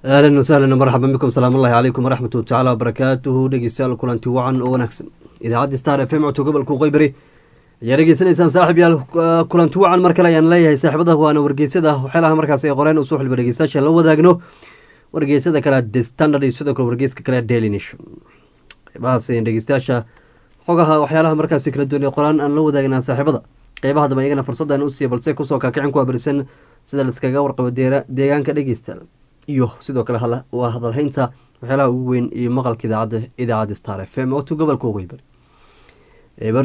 ahlan wasahlan marxaban bikum salaamu llahi calaykum waraxmatu tacaala wabarakaatuhu dhegeystayaal kulanti wacan oo wanaagsan idaacadda star f m codka gobolka qoybari ayaa dhegeysanaysaan saaxib yaal kulanti wacan mar kale ayaan leeyahay saaxiibada waana wargeysyada waxyaalaha markaas ay qoreen usoo xilba dhegeystayaasha la wadaagno wargeysyada kale the standard iyo sidoo kale wargeyska kale daily nation qeybahaas ayaan dhegeystayaasha xogaha waxyaalaha markaasi kala duwan ee qoraan aan la wadaagna saaxiibada qeybaha dambe iyagana fursadaan u siiya balse kusoo kaakicin ku abarisan sida laiskaga warqabo deegaanka dhegeystayaal iyo sidoo kale waa hadalhaynta waxyaalaha ugu weyn iyo maqalka idaacadda star f m otu gobolka qoybari eber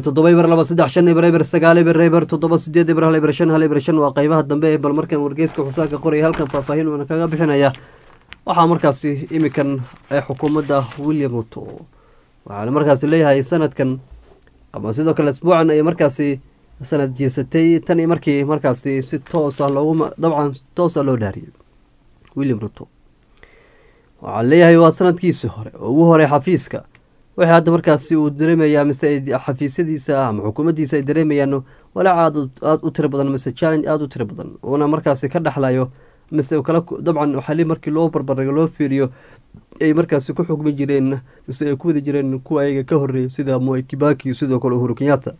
7 waa qeybaha dambe bal markan wargeyska xusaaka qoraya halkan faahfaahin uuna kaga bixinaya waxaa markaasi imikan xukuumadda William Ruto waxaana markaasi leeyahay sanadkan ama sidoo kale asbuucan ay markaasi sanad jeesatay tan iyo markii markaasi si toos ah dabcan toos ah loo dhaariyay William Ruto waxaa leeyahay waa sanadkiisii hore oo ugu hore xafiiska waxay hadda markaasi uu dareemayaa mise xafiisyadiisa ama xukuumaddiisa ay dareemayaan walaac aad u tiro badan mise challenge aad u tiro badan uuna markaasi ka dhexlayo mise kala dabcan waxaa markii loo barbardhigo loo fiiriyo ay markaasi ku xukmi jireen mise ay ku wadi jireen kuwa ayaga ka horreeyay sida Moi Kibaki sidoo kale Uhuru Kenyatta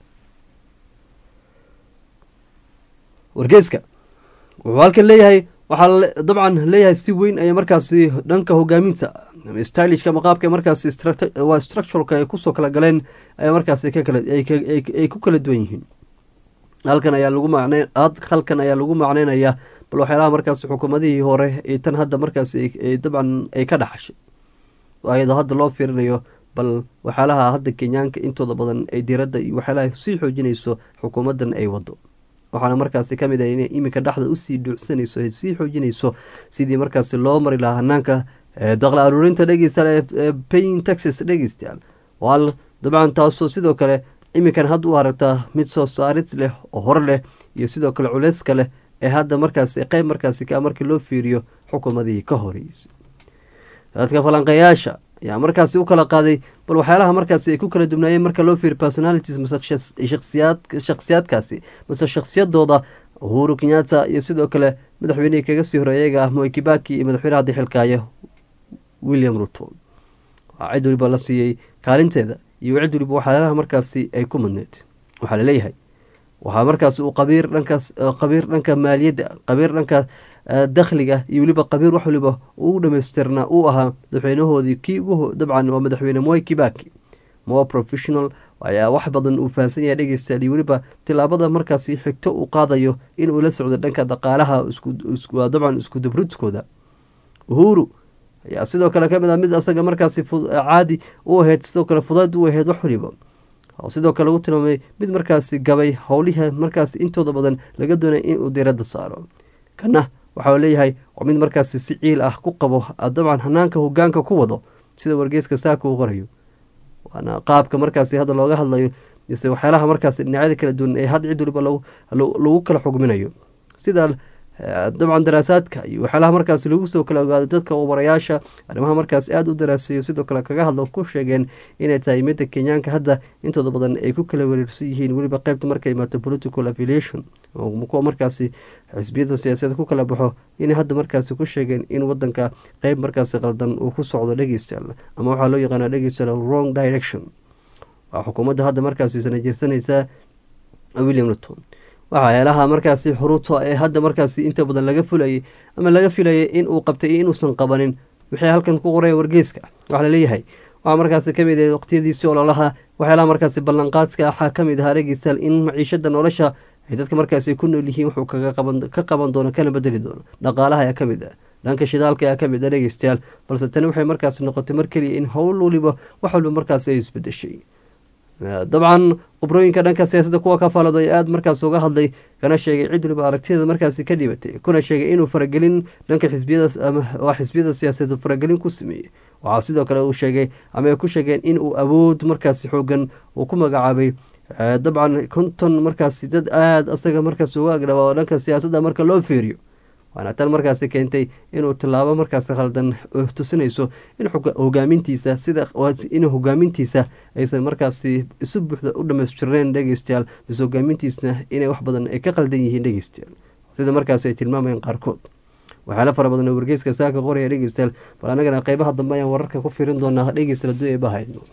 wargeyska wuxuu halkan leeyahay waxaa dabcan leeyahay si weyn ay markaasi dhanka hogaaminta stylishka maqaabka markaasi waa structuralka ay kusoo kala galeen ay markaasi ay ku kala duwan yihiin halkan ayaa lagu macneynaya bal waxyaalaha markaasi xukuumadihii hore ee tan hadda markaasi dabcan ay ka dhaxashay ayadoo hadda loo fiirinayo bal waxyaalaha hadda kenyaanka intooda badan ay diiradda iyo waxyaalaha sii xoojinayso xukuumaddan ay wado waxaana markaasi ka mid ah inay iminka dhexda usii dhuucsanayso sii xoojinayso sidii markaasi loo mari lahaa hanaanka daqla aruurinta dhegeystayaal ee paying taxes dhegeystayaal waal dabcan taasoo sidoo kale iminkan hadda u aragtaa mid soo saarid leh oo hor leh iyo sidoo kale culeyska leh ee hadda markaasi qeyb markaasi ka markii loo fiiriyo xukuumadihii ka horeysay dadka falanqeeyaasha ayaa markaasi u kala qaaday bal waxyaalaha markaasi ay ku kala dubnaayeen marka loo fiiriyo personalities mise shakhsiyaadkaasi mise shakhsiyadooda Uhuru Kenyatta iyo sidoo kale madaxweynihii kaga sii horeeyaga ah Moi Kibaki iyo madaxweynaha hadda xilkaaya William Ruto waa cid waliba la siiyey kaalinteeda iyo cid waliba waxyaalaha markaasi ay ku mudneed waxaa laleeyahay waxaa markaasi uu qabiir dhanka maaliyadda qabiir dhanka dakhliga iyo weliba qabiir wax waliba uu dhamaystirnaa uu ahaa madaxweynahoodii kii ugu dabcan waa madaxweyne Moi Kibaki more professional ayaa wax badan uu fahansan yahay dhegeystayaal iyo weliba tilaabada markaasi xigto uu qaadayo inuu la socdo dhanka dhaqaalaha dabcan isku dabridkooda Uhuru ayaa sidoo kale ka mid ah mid asaga markaasi caadi u ahayd sidoo kale fudayd u ahayd wax waliba sidoo kale lagu tilmaamay mid markaasi gabay howliha markaasi intooda badan laga doonay inuu diiradda saaro kana waxaa leeyahay waa mid markaasi si ciil ah ku qabo dabcan hanaanka hogaanka ku wado sida wargeyska saaka uu qorayo waana qaabka markaasi hadda looga hadlayo mise waxyaalaha markaasi dhinacyada kala duwan ee had cid waliba lagu kala xugminayo sida dabcan daraasaadka iyo waxyaalaha markaasi lagu soo kala ogaado dadka warayaasha arrimaha markaasi aada u daraaseeyo sidoo kale kaga hadlo ku sheegeen inay tahay midda kenyaanka hadda intooda badan ay ku kala wareersan yihiin weliba qeybta markay imaato political affiliation kuwa markaasi xisbiyada siyaasadda ku kala baxo inay hadda markaasi ku sheegeen in wadanka qeyb markaasi qaldan uu ku socdo dhegeystayaal ama waxaa loo yaqaana dhegeystayaal wrong direction waa xukuumadda hadda markaasi sana jeersanaysaa William Ruto waxyaalaha markaasi xuruuto ee hadda markaasi inta badan laga fulayay ama laga filayay in uu qabtay inuusan qabanin waxay halkan ku qoreen wargeyska waxaa laleeyahay waxaa markaasi ka mid ah waqtiyadiisii ololaha waxyaalaha markaasi ballanqaadka waxaa ka mid ahaa dhegeystayaal in maciishada nolosha ay dadka markaasi ku nool yihiin wuxuu ka qaban doono kana bedeli doono dhaqaalaha ayaa ka mid ah dhanka shidaalka ayaa ka mid ah dhegeystayaal balse tani waxay markaasi noqotay mar keliya in howl waliba wax walba markaasi ay isbedeshay dabcan khibrooyinka dhanka siyaasadda kuwa ka faallado ay aada markaas uga hadlay kana sheegay cid waliba aragtiyada markaasi ka dhibatay kuna sheegay inuu faragelin dhanka xisbiyada siyaasadeed faragelin ku sameeyey waxaa sidoo kale uu sheegay ama ay ku sheegeen in uu awood markaasi xoogan uu ku magacaabay dabcan konton markaasi dad aada asaga markaas uga agdhaba dhanka siyaasadda marka loo fiiriyo waana tan markaasi keentay inuu tilaabo markaasi khaldan tusinayso in hogaamintiisa in hogaamintiisa aysan markaasi isu buuxda u dhamaystirneen dhegeystayaal mise hogaamintiisna inay wax badan ay ka qaldan yihiin dhegeystayaal sida markaasi ay tilmaamayeen qaarkood waxyaala fara badan oo wargeyska saaka qoraya dhegeystayaal bal anagana qeybaha dambe ayaan wararka ku fiirin doonaa dhegeystayaal haddii ay bahayno.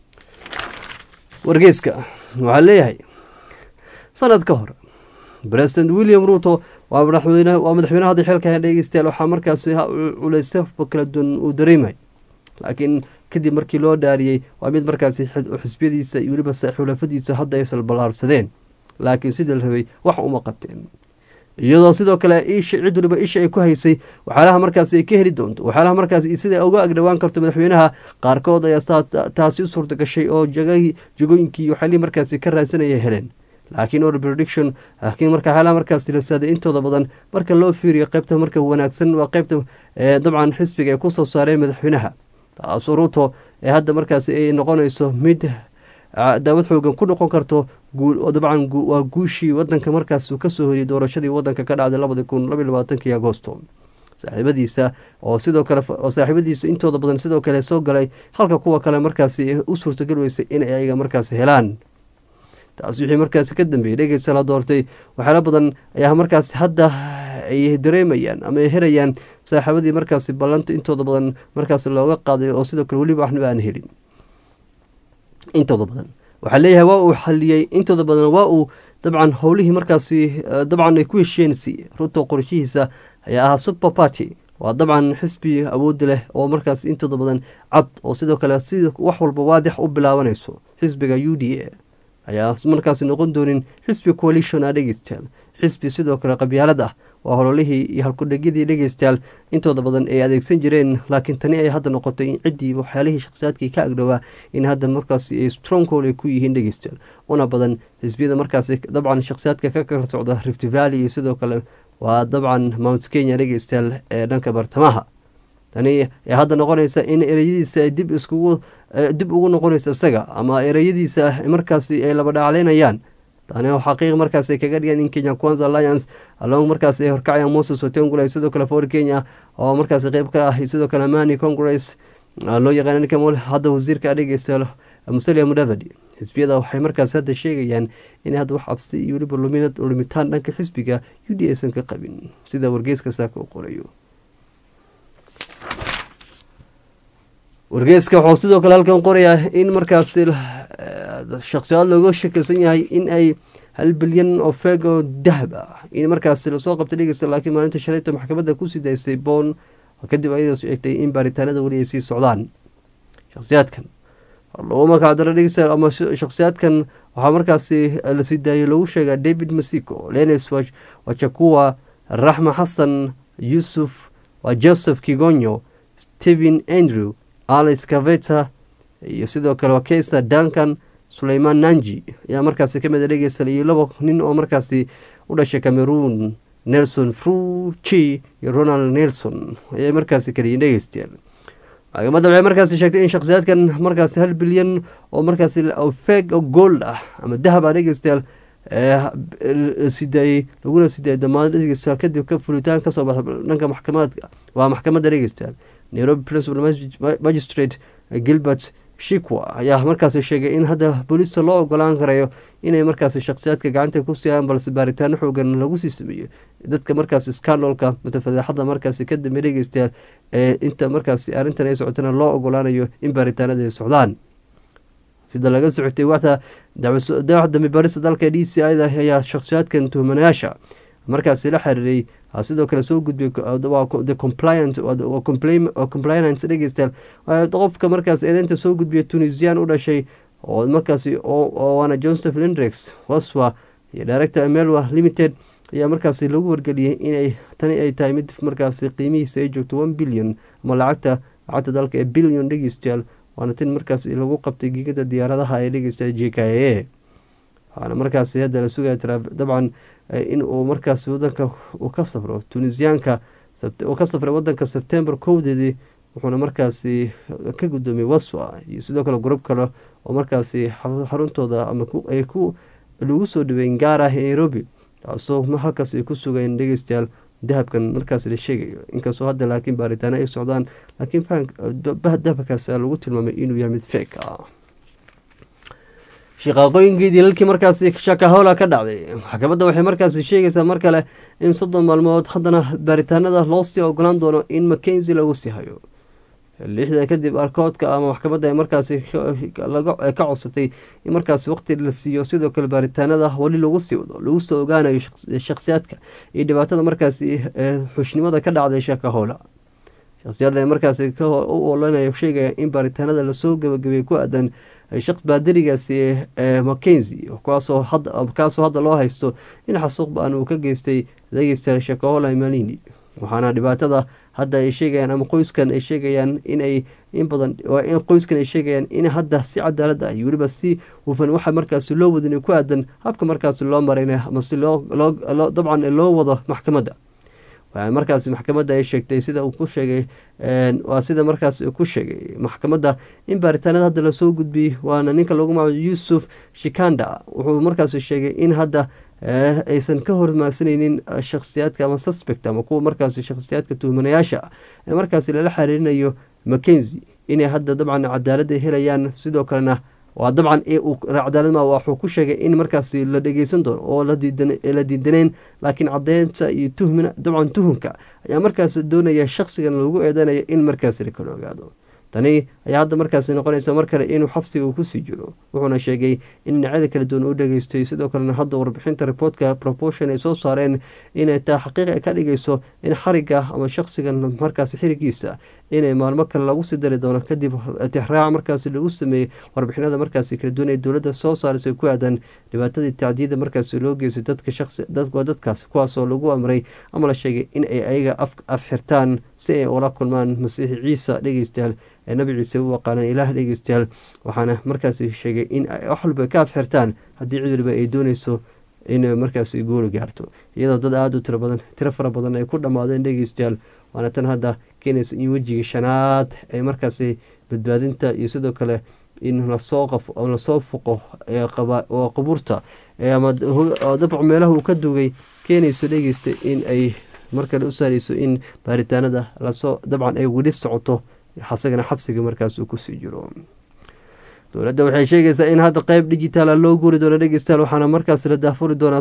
wargeyska waxaa leeyahay sanad ka hor president William Ruto waa madaxweynaha hadda xilka dhegeystayaal waxaa markaasi culeysyo kala duwan uu dareemay, laakiin kadib markii loo dhaariyey waa mid markaasi xisbiyadiisa iyo weliba xulafadiisa hadda ay salbalaarsadeen, laakiin sidii la rabay wax uma qabteen, iyadoo sidoo kale cid waliba isha ay ku haysay waxyaalaha markaasi ay ka heli doonto, waxyaalaha markaasi sida uga agdhawaan karto madaxweynaha. qaarkood ayaa taasi u suurta gashay oo jagooyinkii waxyaalihii markaasi ka raadsanaya heleen, laakiin or prediction laakiin marka waxyaalaha markaasi la saaday intooda badan marka loo fiiriyo qaybta marka wanaagsan waa qaybta dabcan xisbiga ay kusoo saareen madaxweynaha, taasoo Ruto ee hadda markaasi ay noqonayso mid daawad xoogan ku noqon karto dabcan waa guushii wadanka markaas uu kasoo horiyey doorashadii wadanka ka dhacday 2022 Agoosto. saaxiibadiisa oo sidoo kale saaxiibadiisa intooda badan sidoo kale soo galay, halka kuwa kale markaasi u suurtagal weysay in ay ayaga markaasi helaan. taas wixii markaasi ka dambeeyay dhegeysa la doortay waxyaala badan ayaa markaasi hadda ay dareemayaan ama ay helayaan saaxiibadii markaasi ballanta intooda badan markaasi looga qaaday oo sidoo kale weliba waxna aan helin. intooda badan waxaa leeyahay waa uu xaliyey, intooda badan waa uu dabcan howlihii markaasi dabcan ay ku heshiyeen. Ruto qorshihiisa ayaa ahaa super party, waa dabcan xisbi awood leh oo markaas intooda badan cad oo sidoo kale si wax walba waadix u bilaabanayso. xisbiga UDA ayaa markaasi noqon doonin xisbi coalition dhegeystayaal, xisbi sidoo kale qabyaalad ah. waa hololihii iyo halkudhegyadii dhegeystayaal intooda badan ay adeegsan jireen, laakiin tani ay hadda noqotay in ciddii waxyaalihii shakhsiyaadkii ka agdhowaa in hadda markaasi ay stronghold ay ku yihiin dhegeystayaal. una badan xisbiyada markaasi dabcan shakhsiyaadka ka kala socda Rift Valley iyo sidoo kale waa dabcan Mount Kenya dhegeystayaal ee dhanka bartamaha. tani ay hadda noqonaysa in ereyadiisa ay dib ugu noqonaysa isaga, ama ereyadiisa markaasi ay laba dhacleynayaan. tani oo xaqiiq markaas ay kaga dhigan in Kenya Kwanza Alliance along markaas ay horkacayaan Moses Wetangula sidoo kale for Kenya oo markaas qayb ka ah sidoo kale Amani Congress loo yaqaan ninka hadda wasiirka dhegeystayaal Musalia Mudavadi. xisbiyada waxay markaas hadda sheegayaan in hadda wax cabsi iyo weliba lumitaan dhanka xisbiga UDA aysan ka qabin, sida wargeyska saaka u qorayo. wargeyska wuxuu sidoo kale halkan qorayaa in markaas shakhsiyaad looga shakaysan yahay in ay 1 bilyan oo feeg oo dahab ah in markaas lasoo qabtay dhegeysta, laakiin maalinta shalayta maxkamadda ku sii daysay boon kadib ayadoo sheegtay in baaritaanada weli ay sii socdaan. shakhsiyaadkan loo magacdaro dhegeysta ama shakhsiyaadkan waxaa markaasi la sii daayay lagu sheegaa David Masiko, Lennes Wachakua, Rahma Hassan, Yusuf Joseph Kigonyo, Stephen Andrew, Alice Kaveta iyo sidoo kale Wakesa Duncan, Suleiman Nanji ayaa markaasi ka mid ah dhegeystayaal iyo 2 nin oo markaasi u dhashay Cameroon, Nelson Fruchi iyo Ronald Nelson ayaa markaasi kaliya dhegeystayaal. maxkamadda waxay markaasi sheegtay in shakhsiyaadkan markaasi 1 bilyan oo markaasi feeg oo gold ah ama dahab ah dhegeystayaal laguna sidaayay dhammaan dhegeystayaal kadib ka fulitaan kasoo baxay dhanka maxkamadda. waa maxkamadda dhegeystayaal Nairobi Principal Magistrate Gilbert Shikwa ayaa markaasi sheegay in hadda booliska loo ogolaan karayo inay markaasi shakhsiyaadka gacanta ku siiyaan, balse baaritaano xoogan lagu sii sameeyo dadka markaasi scandalka mutafadeexada markaasi ka dambe dhegeystayaal inta markaasi arrintan ay socotana loo ogolaanayo in baaritaanada ay socdaan. sida laga socotay waxda dambe baarista dalka DCI ayaa shakhsiyaadkan tuhmanayaasha markaasi la xiriiray sidoo kale soo gudbay compliance dhegeystayaal qofka markaas eedeynta soo gudbiya Tunisian u dhashay oo markaasi waana Joseph Lendrex Waswa iyo Director Emelwa Limited ayaa markaasi lagu wargeliyey inay tani ay tahay mid markaasi qiimihiisa ay joogto 1 bilyan ama lacagta dalka ee bilyan dhegeystayaal, waana tin markaasi lagu qabtay giigada diyaaradaha ee dhegeystayaal JKIA. waxaana markaasi hadda la sugaya dabcan in uu markaasi wadanka uu ka safro Tunisianka uu ka safray wadanka September 1 wuxuuna markaasi ka gudoomiyay Waswa iyo sidoo kale group kale oo markaasi xaruntooda ama ay ku lagu soo dhaweyn gaar ah Nairobi, taasoo halkaas ay ku sugayeen dhegeystayaal dahabkan markaasi la sheegayo. inkastoo hadda laakiin baaritaano ay socdaan, laakiin dahabkaas lagu tilmaamay inuu yahay mid fake ah. shaqaaqooyinkii dilalkii markaasi shakahola ka dhacday. Maxkamadda waxay markaasi sheegaysaa mar kale in 30 maalmood haddana baaritaanada loo sii ogolaan doono in Mackenzie lagu sii hayo. lixda kadib arkoodka ama maxkamadda ay markaasi ka codsatay in markaasi waqti la siiyo, sidoo kale baaritaanada wali lagu sii wado lagu soo ogaanayo shakhsiyaadka iyo dhibaatada markaasi xushnimada ka dhacday shakahola. shakhsiyada markaasi u olanayo sheegaya in baaritaanada lasoo gabagabay ku aadan shaqs baadirigaasi Mackenzie kaasoo hadda loo haysto in xasuuq baan uu ka geystay dhageystayaal shakahola Malindi. waxaana dhibaatada hadda ay sheegayaan ama qoyskan ay sheegayaan in qoyskan ay sheegayaan in hadda si cadaalad ah iyo weliba si hufan waxa markaasi loo wadin ku aadan habka markaasi loo marayna ama si dabcan loo wado maxkamadda. waxaa markaasi maxkamadda ay sheegtay sida uu ku sheegay waa sida markaasi ku sheegay maxkamadda in baaritaanada hadda lasoo gudbiyey waana ninka lagu magacaabo Yusuf Shikanda. wuxuu markaasi sheegay in hadda aysan ka hormaagsanaynin shakhsiyaadka ama suspect ama kuwa markaasi shakhsiyaadka tuhmanayaasha ee markaasi lala xiriirinayo Mackenzie inay hadda dabcan cadaalad ay helayaan. sidoo kalena waa dabcan cadaalad ma wuxuu ku sheegay in markaasi la dhageysan doono oo la diidaneen, laakiin cadeynta iyo dabcan tuhunka ayaa markaasi doonaya shakhsigan lagu eedeynaya in markaasi la kala ogaado. tani ayaa hadda markaasi noqonaysa mar kale inuu xabsiga uu kusii jiro. wuxuuna sheegay in dhinacyada kala duwan u dhageystay, sidoo kalena hadda warbixinta reportka proportion ay soo saareen inay taa xaqiiq ay ka dhigayso in xariga ama shakhsigan markaasi xirigiisa inay maalmo kale lagu sii dari doono kadib tixraac markaasi lagu sameeyey warbixinada markaasi kala duwan ee dowladda soo saarisay ku aadan dhibaatadii tacdiida markaasi loo geystay dadkaas kuwaasoo lagu amray ama la sheegay in ay ayaga afxirtaan si ay ula kulmaan masiixi ciise dhegeystayaal ee nabi ciise u waqaanaan ilaah dhegeystayaal. waxaana markaasi sheegay in wax walba ka afxirtaan haddii cid waliba ay dooneyso inay markaasi guuli gaarto, iyadoo dad aada u tiro fara badan ay ku dhammaadeen dhegeystayaal. waana tan hadda keenaysa in wejigii shanaad ay markaasi badbaadinta iyo sidoo kale in lasoo fuqo oo qabuurta ama dabc meelaha uu ka dugay keenayso dhegeysta in ay markale u saarayso in baaritaanada lasoo dabcan ay weli socoto asagana xabsiga markaas uu kusii jiro. dowladda waxay sheegaysaa in hadda qeyb digitaala loo guuri doono dhegeystayaal, waxaana markaasi la daafuri doonaa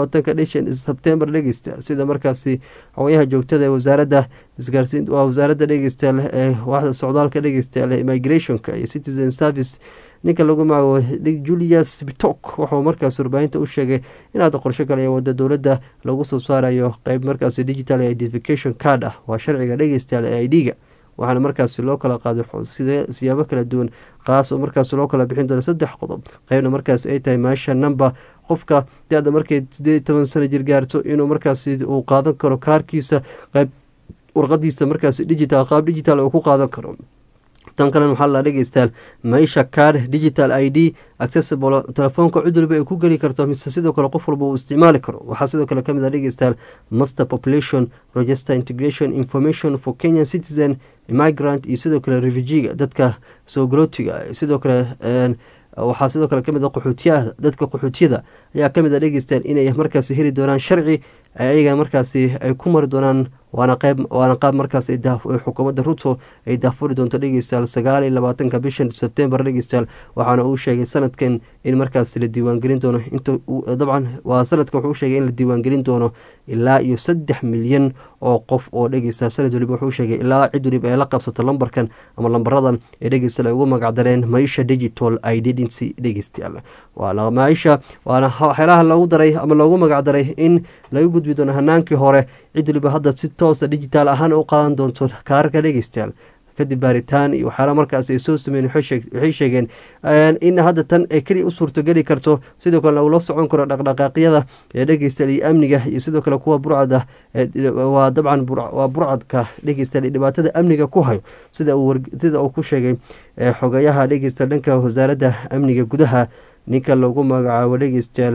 29 Sebtembar dhegeystayaal, sida markaasi xogayaha joogtada ee wasaaradda isgaarsiinta waa wasaaradda dhegeystayaal ee waaxda socdaalka dhegeystayaal immigrationka iyo citizen service ninka lagu magacaabo Julius Bitok wuxuu markaas warbaahinta u sheegay in hadda qorshe kale ee wada dowladda lagu soo saarayo qeyb markaasi digital identification card ah, waa sharciga dhegeystayaal ee ID-ga. waxaana markaasi loo kala qaaday siyaabo kala duwan, qaas oo markaas loo kala bixin doono 3 qodob. qeybna markaas ay tahay meesha number qofka da markay 18 sano jir gaarto inuu markaasi uu qaadan karo kaarkiisa, qeyb warqadiisa markaasi qaab digital uu ku qaadan karo. tan kale waxaa la dhegeystayaal Maisha Card Digital ID accessible telefoonka cid walba ay ku geli karto mise sidoo kale qof walba uu isticmaali karo. waxaa sidoo kale kamid ah dhegeystayaal Master Population Register Integration Information for Kenyan Citizen Immigrant iyo sidoo kale refugee dadka soo galootiga. sidoo kale waxaa sidoo kale kamid ah dadka qaxootiyada ayaa kamid ah dhegeystayaal inay markaasi heli doonaan sharci ayaga markaasi ay ku mari doonaan, waana qaab markaas xukuumadda Ruto ay daafuri doonto dhegeystayaal 29 bishan Sebtembar dhegeystayaal. waxaana uu sheegay sanadkan in markaas la diiwaangelin doono dabcan waa sanadkan wuxuu sheegay in la diiwaangelin doono ilaa iyo 3 milyan oo qof oo dhegeysta sanad waliba. wuxuu sheegay ilaa cid waliba ay la qabsato lambarkan ama lambaradan ee dhegeysta ay ugu magacdareen Maisha Digital Identity dhegeystayaal. waa Maisha waana waxyaalaha loogu daray ama loogu magacdaray in lagu gudbi doono hanaankii hore. cid waliba hadda si toos digital ahaan u qaadan doonto kaarka dhegeystayaal kadib baaritaan iyo waxyaala markaas ay soo sameeyeen. waxay sheegeen in hadda tan ay kaliya u suurtogeli karto, sidoo kale uu la socon karo dhaqdhaqaaqyada ee dhegeystayaal iyo amniga iyo sidoo kale kuwa burcada waa dabcan waa burcadka dhegeystayaal dhibaatada amniga ku hayo, sida uu ku sheegay xogayaha dhegeystayaal dhanka wasaaradda amniga gudaha ninka lagu magacaabo dhegeystayaal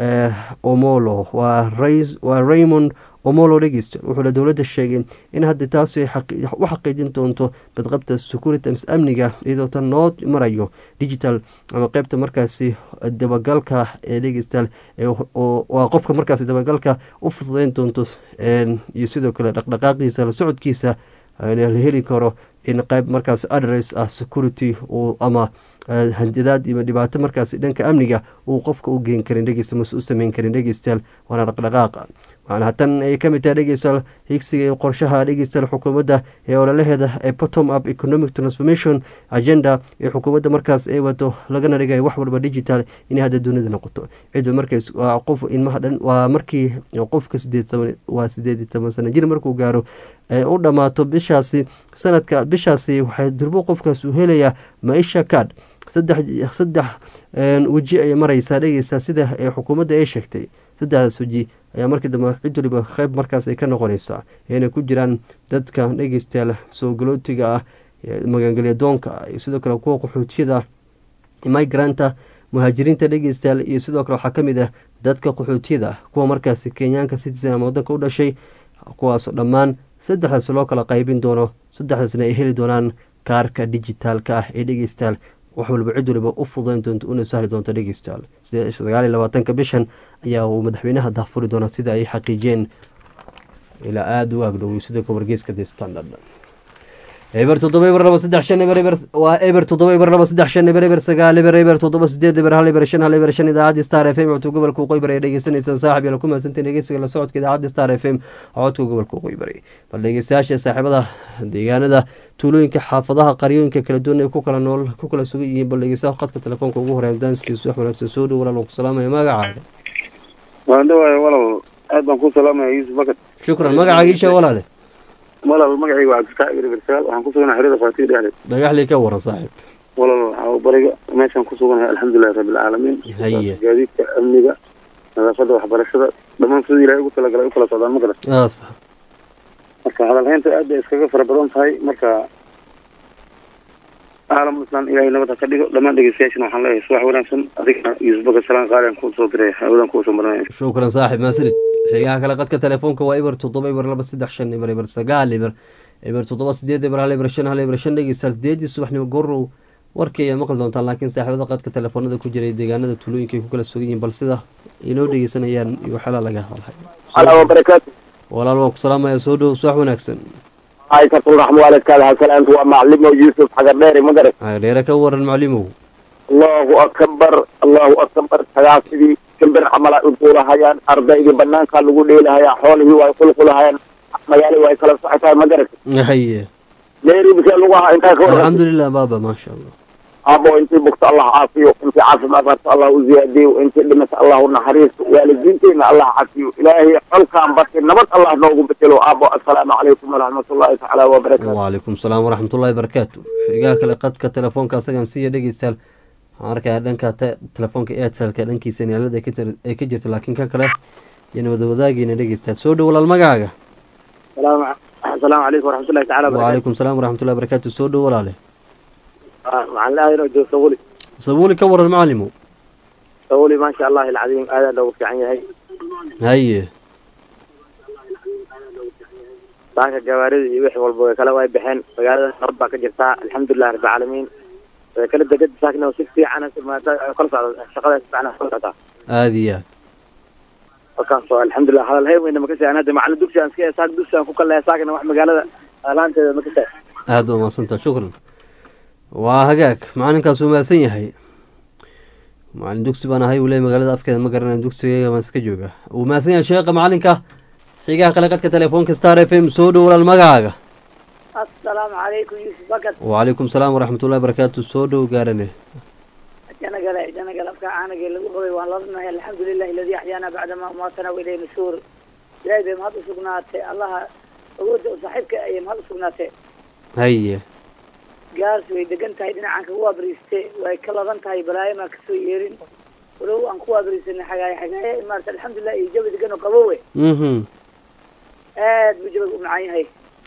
Omolo waa Raymond Omolo dhegeystayaal. wuxuu dowladda sheegay in hadda taasi u xaqiijin doonto badqabta security amniga iyadoo tan noo marayo digital ama qeybta markaasi dabagalka ee dhegeystayaal waa qofka markaasi dabagalka u fududeyn doonto iyo sidoo kale dhaqdhaqaaqiisa la socodkiisa la heli karo in qayb markaas address ah security ama hanjadaad iyo dhibaato markaas dhanka amniga uu qofka u geen karin dhegeysta mase u sameyn karin dhegeystayaal waana dhaqdhaqaaqa macnaha tan ay ka mid tahay dhegeystayaal higsiga iyo qorshaha dhegeystayaal xukuumadda ee ololaheeda ee bottom up economic transformation agenda ee xukuumadda markaas ay wato lagana dhigayo wax walba digital inay hadda dunida noqoto cidba markays waa qof ilmaha dhan waa markii qofka 18 sano jir markuu gaaro u dhammaato bishaasi sanadka bishaasi waxay durbo qofkaas u helayaa maisha card saddex weji ay maraysaa dhegeysaa sida ee xukuumadda ay sheegtay saddexdaas weji ayaa markii dambe cid waliba qayb markaas ay ka noqonaysaa ayna ku jiraan dadka dhegeystayaal soo galootiga ah magangelyadoonka iyo sidoo kale kuwa qaxootiyada migranta muhaajiriinta dhegeystayaal iyo sidoo kale waxaa ka mid ah dadka qaxootiyada ah kuwa markaasi kenyaanka citizen ama wadanka u dhashay kuwaas dhammaan saddexdaas loo kala qaybin doono saddexdaasna ay heli doonaan kaarka dijitaalka ah ee dhegeystayaal wax walba cid waliba u fudayn doonto una sahli doonto dhegeystayaal 29 bishan ayaa uu madaxweynaha daafuri doona sida ay xaqiijiyeen ilaa aada u agdhow sida wargeyska The Standard eber 7 waa eber 7 idaacadda Star FM codka gobolka Waqooyi dhegeysanaysan saaxiib yala ku maasanteen dhegeysiga la socodka idaacadda Star FM codka gobolka Waqooyi bal dhegeystayaasha saaxiibada deegaanada tuulooyinka xaafadaha qaryooyinka kala duwan ee ku kala nool ku kala sugan yihiin bal dhegeystaha khadka telefoonka ugu horeeyay danskiisu wax wanaagsan soo dhow walaal ku salaamaya magacaaga waan dhawaay walaal aad baan ku salaamaya Yusuf Bakad shukran magacaagiisha walaale walaal magacaygu waa Cabdi Ibrahim waxaan ku suganahay xiriirka qaatiga dhexdeed dhagaxley ka waran saaxiib walaal waxa bariga meeshan ku suganahay alxamdulillaah rabbil caalamiin gaadiidka amniga nadaafada waxbarashada dhammaan sidii ilaahay ugu talagalay u kala socdaan ma garan sax marka hadalhaynta aad ay iskaga fara badan tahay marka caalam islaan ilaahay nabad ka dhigo dhammaan dhegeystayaashana waxaan leeyahay subax wanaagsan adigna Yusuf Bakad salaan qaaliyan ku soo diray hawdan ku soo marnay shukran saaxiib maasid xigaa kale qadka telefoonka waa eber 7 eber 2 3 5 eber 9 eber eber 7 8 eber 1 eber 5 eber 5 dhegeystayaal 8 subaxnimo gorow warkay maqal doontaan laakiin saaxiibada qadka telefoonada ku jiray deegaanada tuulooyinka ku kala sugan yihiin bal sida inoo dhegeysanayaan iyo waxa laga hadlay salaam barakaatu walaal waa ku salaamaya soo dhow subax wanaagsan ay ka soo raxmo waalidkaada halkaan waa macallimo Yusuf Xagadheer magaray dheere ka waran macallimow Allahu akbar tagaasidi كمبر عمل أقول هيان أربعة بنان كان لقول لي هيا حوله ويقول هيان مجالي ويكلم صحتها مدرك هي ليري بكلوها أنت الحمد لله بابا ما شاء الله أبو أنت بكت الله عافيه وأنت عارف ما بس الله وزيادي وأنت اللي مس الله والنحريس والدينتين الله عافيه إلهي حلقة بس نبت الله نوجب بتلو أبو السلام عليكم ورحمة الله تعالى وبركاته وعليكم السلام ورحمة الله وبركاته إجاك لقد كتلفون كاسجن سيا دقي سال arkaa dhanka telefoonka airtelka dhankiisa inaalada ay ka jirto laakiin kan kale yana wada wadaagayna dhegeystaad soo dhow walaal magacaaga asalaamu calaykum waraxmatullahi tacaala wacalaykum salaam waraxmatullahi barakaatu soo dhow walaale waxaan leeyahay inuu joogo sabuli sabuli ka waran macalimo sabuli maasha allah alcadiim aad loogu fiican yahay haye saaka gawaarida iyo wixii walba way kala way baxeen magaalada nabad baa ka jirtaa alxamdulilah rabbil caalamiin kala degad saakna si fiican maanta kala socda shaqada si fiican kala socda aad iyo aad alxamdulilah hadal heewayna ma ka soo anada macallin dugsi aan iska saak dugsi aan ku kala saakna wax magaalada alaanteeda ma ka soo aad u maasanta shukran waa hagaag macalinkaas uu maasan yahay macallin dugsi baan ahay walaal magaalada afkeeda ma garanay dugsiga ma iska jooga uu maasan yahay sheekha macalinka xigaa kala qadka telefoonka Star FM soo dhow walaal magacaaga السلام عليكم يوسف بكر وعليكم السلام ورحمة الله وبركاته سودو قارنه أنا قال أفكار أنا قال لقوي والله الحمد لله الذي أحيانا بعد ما أماتنا وإليه نشور لا يبي ما هذا سقناته الله أود صاحبك أيام هذا سقناته هيا قال سوي دقنت هيدنا عنك هو بريستي ويكلا ضنت هاي بلاي ما كسوي يرين ولو أنك هو بريستي حاجة ما الحمد لله يجوا دقنه قبوي بيجوا معي هاي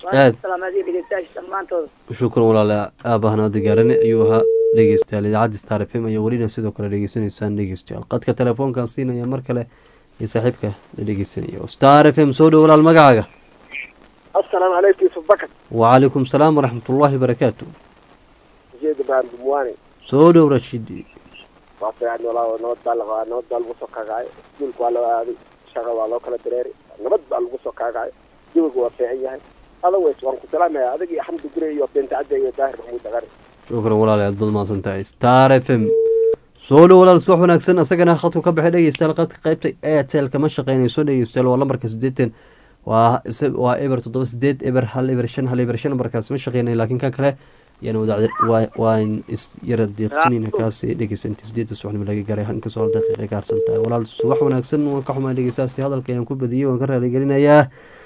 shukran walaale aabahana dagaarane ayuu ahaa dhegeystayaal idaacadda Star FM ayaa welina sidoo kale dhegeysanaysaan dhegeystayaal qadka telefoonkan siinaya mar kale iyo saaxiibka la dhegeysanayo Star FM soo dhow walaal magacaaga assalaamu calaykum Yusuf Bakar wacalaykum salaam waraxmatullaahi wabarakaatu jeed baan dumwaani soo dhow rashidi waa fiican walaal nabad baa lagu soo kaagay iskuulka waa loo aaday shaqo waa loo kala dareeri nabad baa lagu soo kaagay jawigu waa fiican yahay otherwise waan ku salaamaya adag iyo xamdi gure iyo beenta cadda iyo daahir maxamuud daqari shukran walaal aad baad mahadsan tahay star f m soo dhow walaal subax wanaagsan asagana khadku ka baxay dhegeystayaal qadka qaybta airtel kama shaqeynayso dhegeystayaal waa lambarka 80 waa eber 78 eber 1 eber 5 1 eber 5 nambarkaas ma shaqeynay laakiin kan kale yana waan is yara deeqsinayna kaasi dhegeysantii 8 subaxnimo laga gaaray halka soo daqiiqo gaarsan tahay walaal subax wanaagsan waan ka xumaa dhegeystaasi hadalka ayaan ku badiyay waan ka raali gelinayaa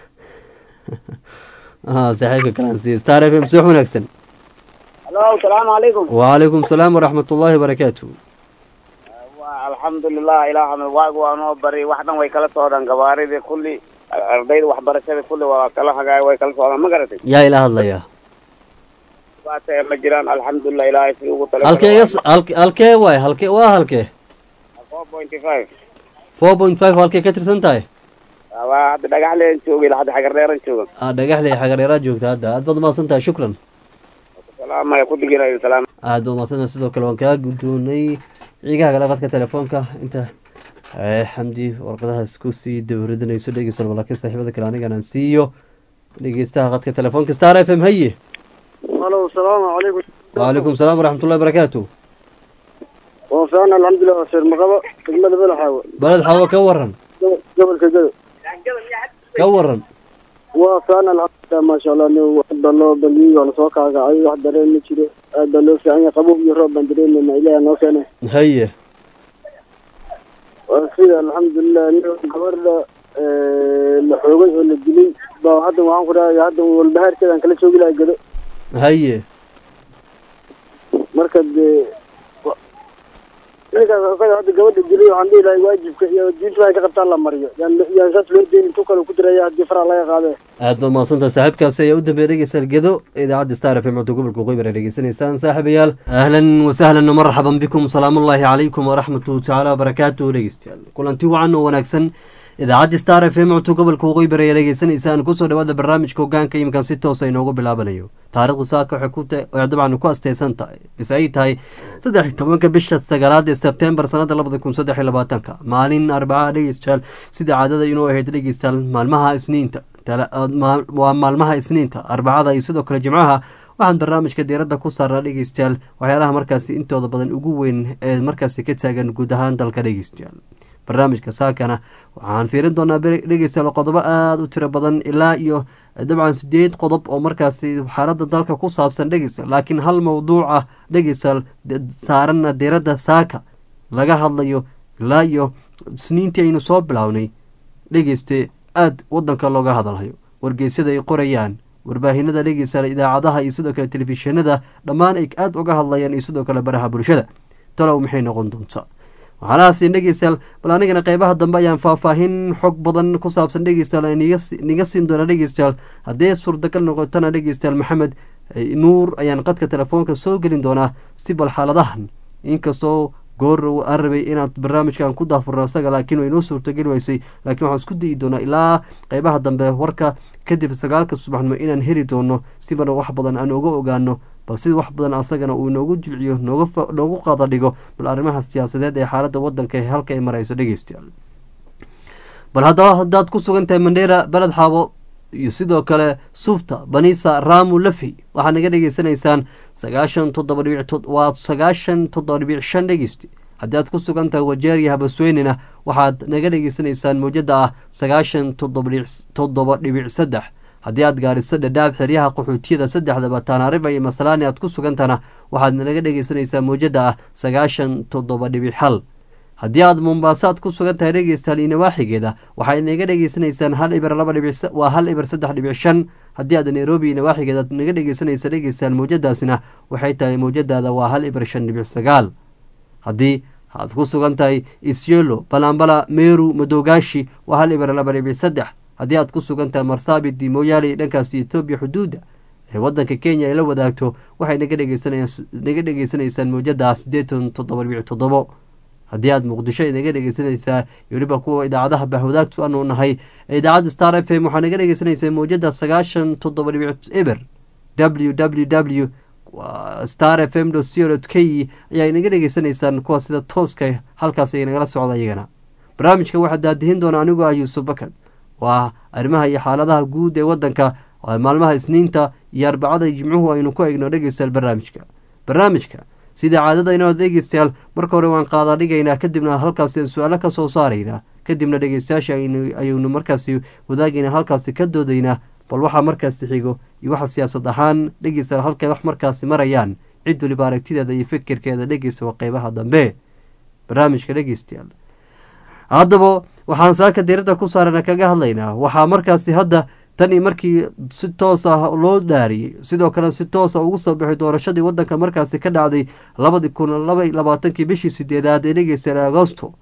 saaxiibka kalansi star f m subax wanaagsan halo asalaamu calaykum وعليكم السلام ورحمة الله وبركاته alxamdulilah ilaahana waagu waa noo bari waxdan way kala socdaan gabaaridii kulli ardayda waxbarashada kulli waa kala hagaay way kala socdaan ma garatay yaa ila hadlaya baatay ma jiraan alxamdulilah ilaahay si ugu tala halkee waay halkee waa halkee 4.5 4.5 halkee ka tirsan tahay waa hadda dhagaxleen joogay hadda xagardheeran jooga dhagaxley xagareeraa joogta hadda aad baad mahadsan tahay shukran salaamaya ku diginayo salaam aad baad mahadsan tahay sidoo kale waan kaa guddoonay ciigaha kale qadka telefoonka inta xamdi warqadaha isku sii dawradinayso dhegeysan laakiin saaxiibada kale anigan aan siiyo dhegeystaha qadka telefoonka star f m haye halo asalaamu calaykum وعليكم السلام ورحمة الله وبركاته وفعنا الحمد لله سير مقبة تجمد بلا حاوة بلد حوا كورن قبل كذا كورن وفعنا الحمد لله ما شاء الله إنه واحد الله بلي ولا سواق على أي واحد درين نشيله بلو في عين قبوب يهرب بندرين من إلى نوكانه هيه وكذا الحمد لله إنه خبر الحروج ولا الجلي بعد ما عم كذا يعد والبهار كذا كل شيء قلنا كذا هيه مركز ninka hadda gabadha diliyo waxaan dhihi lahay waajibka iyo diintu ay ka qabtaan la mariyo yaan saas loo deyn intuu kale ku diraya haddii faraha laga qaadee aad baad mahadsantahay saaxiibkaasi ayaa u dambeeya dhegeystayaal gedo idaacadda star f m codka gobolka waqooyi bari dhegeysanaysaan saaxiibayaal ahlan wasahlan marxaban bikum salaamullaahi calaykum waraxmatuhu tacaala wabarakaatuhu dhegeystayaal kulanti wacan oo wanaagsan idaacadda star f m codka gobolka waqooyi bari ayaa dhegeysanaysaan kusoo dhawaada barnaamijka hogaanka iminkan si toosa inoogu bilaabanayo taariikhdu saaka waxay dabcan ku asteysan tahay bise ay tahay 13 bisha 9 ee sebtembar sanada 2023 maalin arbaca dhegeystayaal sida caadada inuu ahayd dhegeystayaal maalmaha isniinta waa maalmaha isniinta arbacada iyo sidoo kale jimcaha waxaan barnaamijka diiradda ku saarnaa dhegeystayaal waxyaalaha markaasi intooda badan ugu weyn ee markaasi ka taagan guud ahaan dalka dhegeystayaal barnaamijka saakana waxaan fiirin doonaa dhegeystayaal qodobo aada u tiro badan ilaa iyo dabcan 8 qodob oo markaasi xaaladda dalka ku saabsan dhegeystayaal laakiin hal mawduuc ah dhegeystayaal saarana diiradda saaka laga hadlayo ilaa iyo isniintii aynu soo bilownay dhegeyste aada wadanka looga hadalhayo wargeysyada ay qorayaan warbaahinada dhegeystayaal idaacadaha iyo sidoo kale telefishinada dhammaan ay aada uga hadlayaan iyo sidoo kale baraha bulshada talow maxay noqon doontaa waxaalahaasi dhegeystayaal bal anigana qeybaha dambe ayaan faahfaahin xog badan ku saabsan dhegeystayaal niga siin doona dhegeystayaal haddii suurtagal noqotana dhegeystayaal maxamed nuur ayaan qadka telefoonka soo gelin doonaa si bal xaaladahan inkastoo goor aan rabay inaad barnaamijkan ku daafurno isaga laakiin way noo suurtageli weysay laakiin waxaan isku dayi doonaa ilaa qeybaha dambe warka kadib 9 subaxnimo inaan heli doono si bana wax badan aan uga ogaano bal sida wax badan asagana uu inoogu jilciyo noogu qaada dhigo bal arrimaha siyaasadeed ee xaaladda wadanka ee halka ay marayso dhegeystayaal bal haddaba haddaad ku sugan tahay mandheera beled xaabo iyo sidoo kale suufta banisa ramu lafey waxaad naga dhegeysanaysaan 97.5 dhegeysti haddii aad ku sugan tahay wajeeriya habasweynina waxaad naga dhegeysanaysaan mawjada ah 97.3 haddii aad gaariso dhadhaab xeryaha qaxootiyada saddexdaba tanaariba iyo masalaani aad ku sugantana waxaad naga dhegeysanaysaa mawjada ah 97.1 haddii aad mombaasaad ku sugan tahay dhegeystayaal inawaaxigeeda waxaad naga dhegeysanaysaan 1.3.5 haddii aad nairobi inawaaxigeeda naga dhegeysanaysa dhegeystayaal mawjadaasina waxay tahay mawjadaada waa 1.5.9 haddii aad ku sugan tahay isyelo balambala meru madogaashi waa 1.2.3 haddii aad ku sugan tahay marsabit dimoyaali dhankaasi etoobiya xuduudda ee wadanka kenya ay la wadaagto waxay naga dhegeysanaysaan mawjada 87.7 haddii aad muqdisho naga dhegeysanaysaa weliba kuwa idaacadaha bahwadaagtu aanu nahay idaacadda star f m waxaa naga dhegeysanaysaa mawjada 9.7 www star f m .co.k ayaa naga dhegeysanaysaan kuwa sida tooska halkaas ay nagala socda iyagana barnaamijka waxaa daadihin doona anigoo ah yuusuf bakad waa arrimaha iyo xaaladaha guud ee wadanka maalmaha isniinta iyo arbacada jimcuhu aynu ku eegno dhegeystayaal barnaamijka sida caadada inoo dhegeystayaal marka hore waan qaadaa dhigaynaa kadibna halkaasi su-aalo ka soo saaraynaa kadibna dhegeystayaasha ayaynu markaasi wadaagaynaa halkaasi ka doodaynaa bal waxaa markaasi xigo iyo waxa siyaasad ahaan dhegeystayaal halkay wax markaasi marayaan cid waliba aragtideeda iyo fikirkeeda dhegeysta waa qeybaha dambe barnaamijka dhegeystayaal haddaba waxaan saaka diirada ku saarana kaga hadlaynaa waxaa markaasi hadda tan iyo markii si toos ah loo dhaariyey sidoo kale si toosa ugu soo baxay doorashadii wadanka markaasi ka dhacday 2022 bishii 8aad ee dhegeystayaal agosto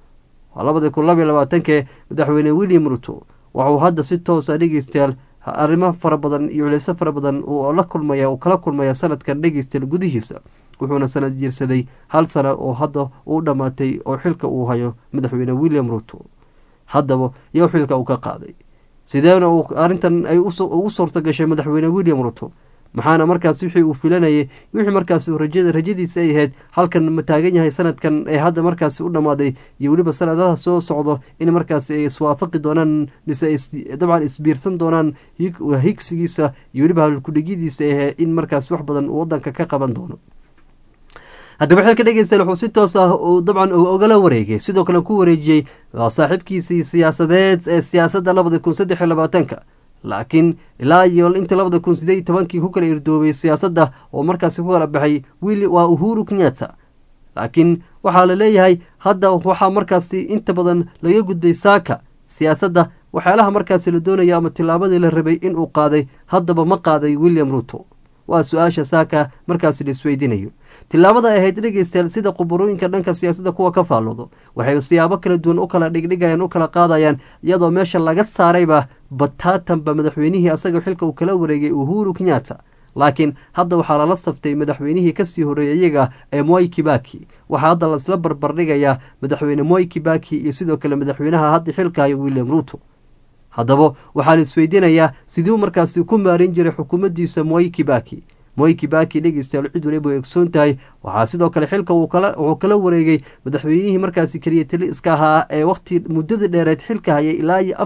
2022 madaxweyne William Ruto wuxuu hadda si toos ah dhegeystayaal arrimo fara badan iyo culeysyo fara badan oo la kulmaya oo kala kulmaya sanadkan dhegeystayaal gudihiisa wuxuuna sanad jirsaday hal sano oo hadda uu dhamaatay oo xilka uu hayo madaxweyne William Ruto haddaba iyo xilka uu ka qaaday sideena uu arintan ay ugu suurta gashay madaxweyne William Ruto maxaana markaas wixii uu filanayay wixii markaas uu rajadiisa ay ahayd halkan ma taagan yahay sanadkan ee hadda markaas u dhamaaday iyo waliba sanadaha soo socdo in markaas ay iswaafaqi doonaan mise dabcan isbiirsan doonaan higsigiisa iyo waliba halkudhigidiisa ee in markaas wax badan uu wadanka ka qaban doono haddaba xilka dhegeystayaal wuxuu si toos ah uu dabcan ogala wareegay sidoo kale ku wareejiyey saaxiibkiisii siyaasadeed ee siyaasadda 2023 laakiin ilaa iyo inta 2018 ku kala irdoobay siyaasadda oo markaasi ku kala baxay waa Uhuru Kenyatta laakiin waxaa la leeyahay hadda waxaa markaasi inta badan laga gudbay saaka siyaasadda waxyaalaha markaasi la doonaya ama tilaabadii la rabay in uu qaaday haddaba ma qaaday William Ruto waa su-aasha saaka markaasi la isweydiinayo tilaabada ahayd dhegeystayaal sida quburooyinka dhanka siyaasadda kuwa ka faalloodo waxay siyaabo kala duwan u kala dhigdhigayaan u kala qaadayaan iyadoo meesha laga saarayba bataatanba madaxweynihii asaga xilka uu kala wareegay Uhuru Kenyatta laakiin hadda waxaa lala saftay madaxweynihii kasii horeeyay iyaga ee Mwai Kibaki waxaa hadda lasla barbardhigayaa madaxweyne Mwai Kibaki iyo sidoo kale madaxweynaha hadda xilka haya William Ruto haddaba waxaa la isweydiinayaa siduu markaasi ku maarin jiray xukuumaddiisa Mwai Kibaki dhegeystayaal cid waliba way ogsoon tahay waxaa sidoo kale xilka wuxuu kala wareegay madaxweynihii markaasi keliya tali iska ahaa ee waqti muddada dheereed xilka hayay ilaa iyo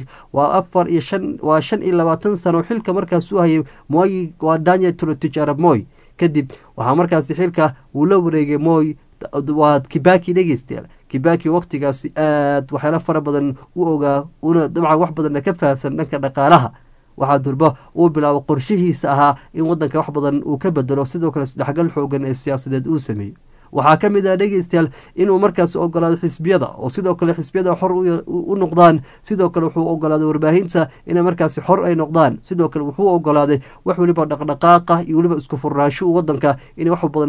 25 sano xilka markaas u hayay Moi waa Daniel Toroitich arap Moi kadib waxaa markaasi xilka uu la wareegay Moi waa Kibaki dhegeystayaal Kibaki waqtigaasi aad waxyaalo fara badan u ogaa una dabcan wax badan ka fahamsan dhanka dhaqaalaha waxaa durba uu bilaabo qorshihiisa ahaa in wadanka wax badan uu ka bedelo sidoo kale isdhexgal xoogan ee siyaasadeed uu sameeyo waxaa ka mid ah dhegeystayaal inuu markaas ogolaado xisbiyada oo sidoo kale xisbiyada xor u noqdaan sidoo kale wuxuu ogolaaday warbaahinta inay markaasi xor ay noqdaan sidoo kale wuxuu ogolaaday wax waliba dhaqdhaqaaqa iyo waliba isku furnaansho wadanka in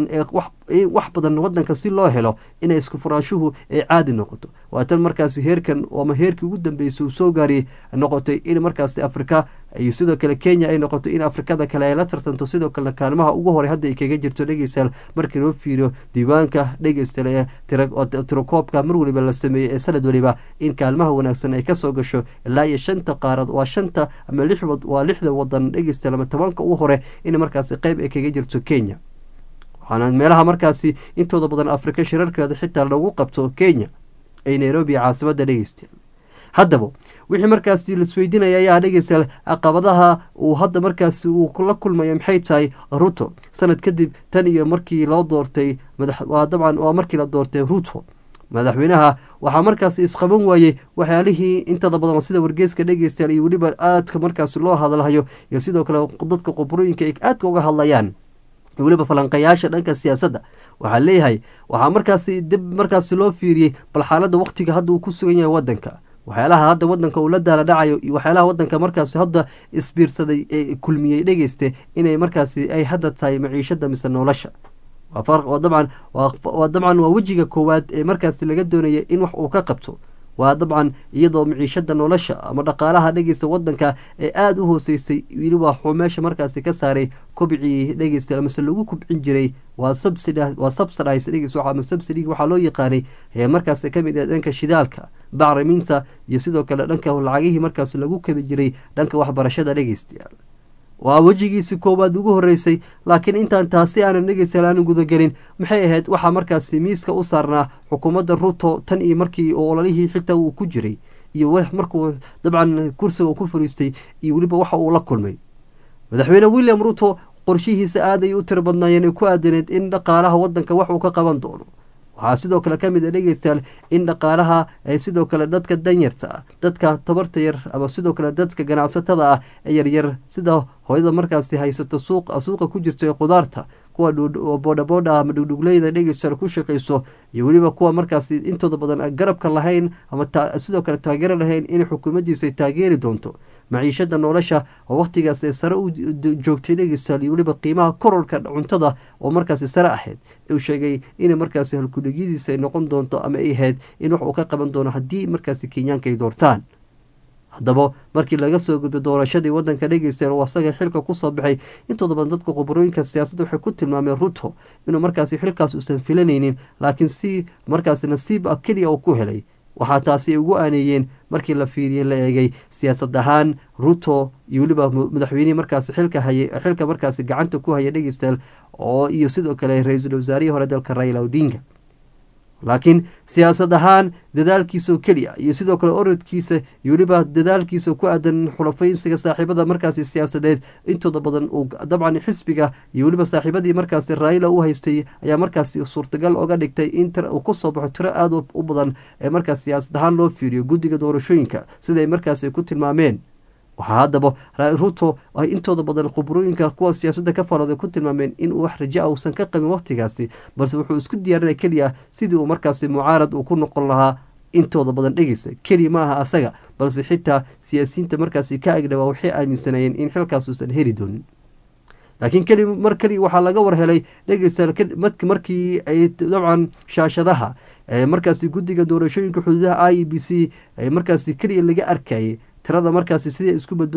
wax badan wadanka si loo helo inay isku furnaanshuhu ay caadi noqoto waa tan markaasi heerkan ama heerkii ugu dambeysay uu soo gaariyay noqotay in markaasi Afrika iyo sidoo kale Kenya ay noqoto in Afrikada kale ay la tartanto sidoo kale kaalmaha ugu hore hadda ay kaga jirto dhegeystayaal markii loo fiiriyo diiwaanka dhegeystayaal tirakoobka mar waliba la sameeyay ee sanad waliba in kaalmaha wanaagsan ay ka soo gasho ilaa iyo 5 qaarad waa 5 ama 6 waa 6 wadan dhegeystayaal ama 10 ugu hore in markaasi qayb ay kaga jirto Kenya waxaana meelaha markaasi intooda badan Afrika shirarkeeda xitaa lagu qabto Kenya ay Nairobi caasimadda dhegeystayaal haddaba wixii markaasi la isweydiinaya ayaa dhegeystayaal caqabadaha uu hadda markaasi uu la kulmayo maxay tahay Ruto sanad kadib tan iyo markii loo doortay markii la doortay Ruto madaxweynaha waxaa markaasi isqaban waayey waxyaalihii intada badan sida wargeyska dhegeystayaal iyo waliba aadka markaasi loo hadalhayo iyo sidoo kale dadka quburooyinka ay aadka uga hadlayaan waliba falanqayaasha dhanka siyaasadda waxaa leeyahay waxaa markaasi dib markaasi loo fiiriyey bal xaaladda waqtiga hadda uu ku sugan yahay wadanka waxyaalaha hadda wadanka uu la daala dhacayo iyo waxyaalaha wadanka markaasi hadda isbiirsaday ee kulmiyey dhegeyste inay markaasi ay hadda tahay maciishada mise nolosha waa dabcan waa wejiga koowaad ee markaasi laga doonaya in wax uu ka qabto waa dabcan iyadoo maciishada nolosha ama dhaqaalaha dhegeysta wadanka ee aada u hooseysay weli waa meesha markaasi ka saaray kobcii dhegeysta mise lagu kubcin jiray waa subsidize dhegeysta ama subsidy waxaa loo yaqaanay ee markaasi kamid ah dhanka shidaalka bacriminta iyo sidoo kale dhanka lacagihii markaasi lagu kabi jiray dhanka waxbarashada dhegeystayaal waa wejigiisi koowaad ugu horeysay laakiin intaan taasi aanan dhegeystayaal aanan gudagelin maxay ahayd waxaa markaasi miiska u saarnaa xukuumadda Ruto tan iyo markii ololihii xitaa uu ku jiray iyo markuu dabcan kursiga uu ku fariistay iyo waliba waxa uu la kulmay madaxweyne William Ruto qorshihiisa aad ay u tiro badnaayeen ku aadaneed in dhaqaalaha wadanka wax uu ka qaban doono. waxaa sidoo kale ka mid ah dhegeystayaal in dhaqaalaha ay sidoo kale dadka danyarta ah, dadka tabarta yar ama sidoo kale dadka ganacsatada ah ee yaryar sida hooyada markaasi haysato suuqa ku jirta ee qudaarta, kuwa boodhaboodha ama dhugdhugleyda dhegeystayaal ku shaqayso, iyo weliba kuwa markaasi intooda badan garabka lahayn ama sidoo kale taageero lahayn in xukuumaddiisa ay taageeri doonto maciishada nolosha oo waqtigaas ee sare u joogtay dhegeystayaal, iyo weliba qiimaha kororka cuntada oo markaasi sare ahayd. uu sheegay in markaasi halkudhigyadiisa ay noqon doonto ama ay ahayd in wax uu ka qaban doono haddii markaasi kenyaanka ay doortaan. haddaba markii laga soo gudbo doorashadii wadanka dhegeystayaal oo asaga xilka kusoo baxay, intooda badan dadka khubarooyinka siyaasadda waxay ku tilmaameen Ruto inuu markaasi xilkaas uusan filanaynin, laakiin si markaasi nasiib ah keliya uu ku helay. waxaa taasi ay ugu aaneeyeen markii la fiiriyey la eegay siyaasad ahaan Ruto iyo weliba madaxweynihii markaasi xilka markaasi gacanta ku haya dhegeystayaal oo iyo sidoo kale ra-iisul wasaarihii hore dalka Raila Odinga. laakiin siyaasad ahaan dadaalkiisa oo keliya iyo sidoo kale orodkiisa iyo weliba dadaalkiisa ku aadan xulafaysiga saaxiibada markaasi siyaasadeed intooda badan uu dabcan xisbiga iyo weliba saaxiibadii markaasi Raila u haystay ayaa markaasi suurtagal oga dhigtay in uu ku soo baxo tiro aad u badan ee markaas siyaasad ahaan loo fiiriyo guddiga doorashooyinka siday markaasi ku tilmaameen. waxaa haddaba Ruto ay intooda badan khubarooyinka kuwa siyaasadda ka falooday ku tilmaameen in uu wax raja uusan ka qabin waqtigaasi, balse wuxuu isku diyaarinaya keliya sidii uu markaasi mucaarad uu ku noqon lahaa. intooda badan dhegeysa keliya ma aha asaga, balse xitaa siyaasiyiinta markaasi ka agdhawaa waxay aaminsanayeen in xilkaas uusan heli doonin. laakiin keliya waxaa laga warhelay dhegeystayaal markii ay dabcan shaashadaha markaasi guddiga doorashooyinka xuduudaha IEBC markaasi keliya laga arkayay tirada markaasi sida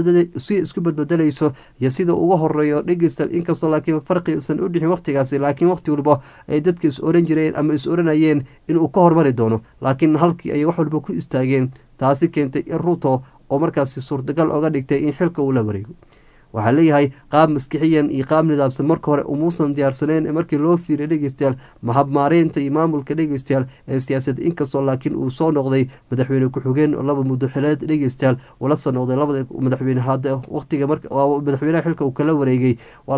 isku badbedelayso iyo sida uga horeeyo dhegeystayaal, inkastoo laakiin farqi uusan u dhixin waqtigaasi, laakiin waqti walba ay dadka is oran jireen ama is oranayeen inuu ka hormari doono, laakiin halkii ay wax walba ku istaageen. taasi keentay in Ruto oo markaasi suurtagal oga dhigtay in xilka uu la wareego. waxaa leeyahay qaab maskixiyan iyo qaab nidaamsan marka hore umuusan diyaarsaneen markii loo fiiriya dhegeystayaal mahabmaareynta iyo maamulka dhegeystayaal ee siyaasadda, inkastoo laakiin uu soo noqday madaxweyne ku-xigeen oo 2 muddo xileed dhegeystayaal uu la soo noqday labada madaxweyne hadda waqtiga madaxweynaha xilka uu kala wareegay waa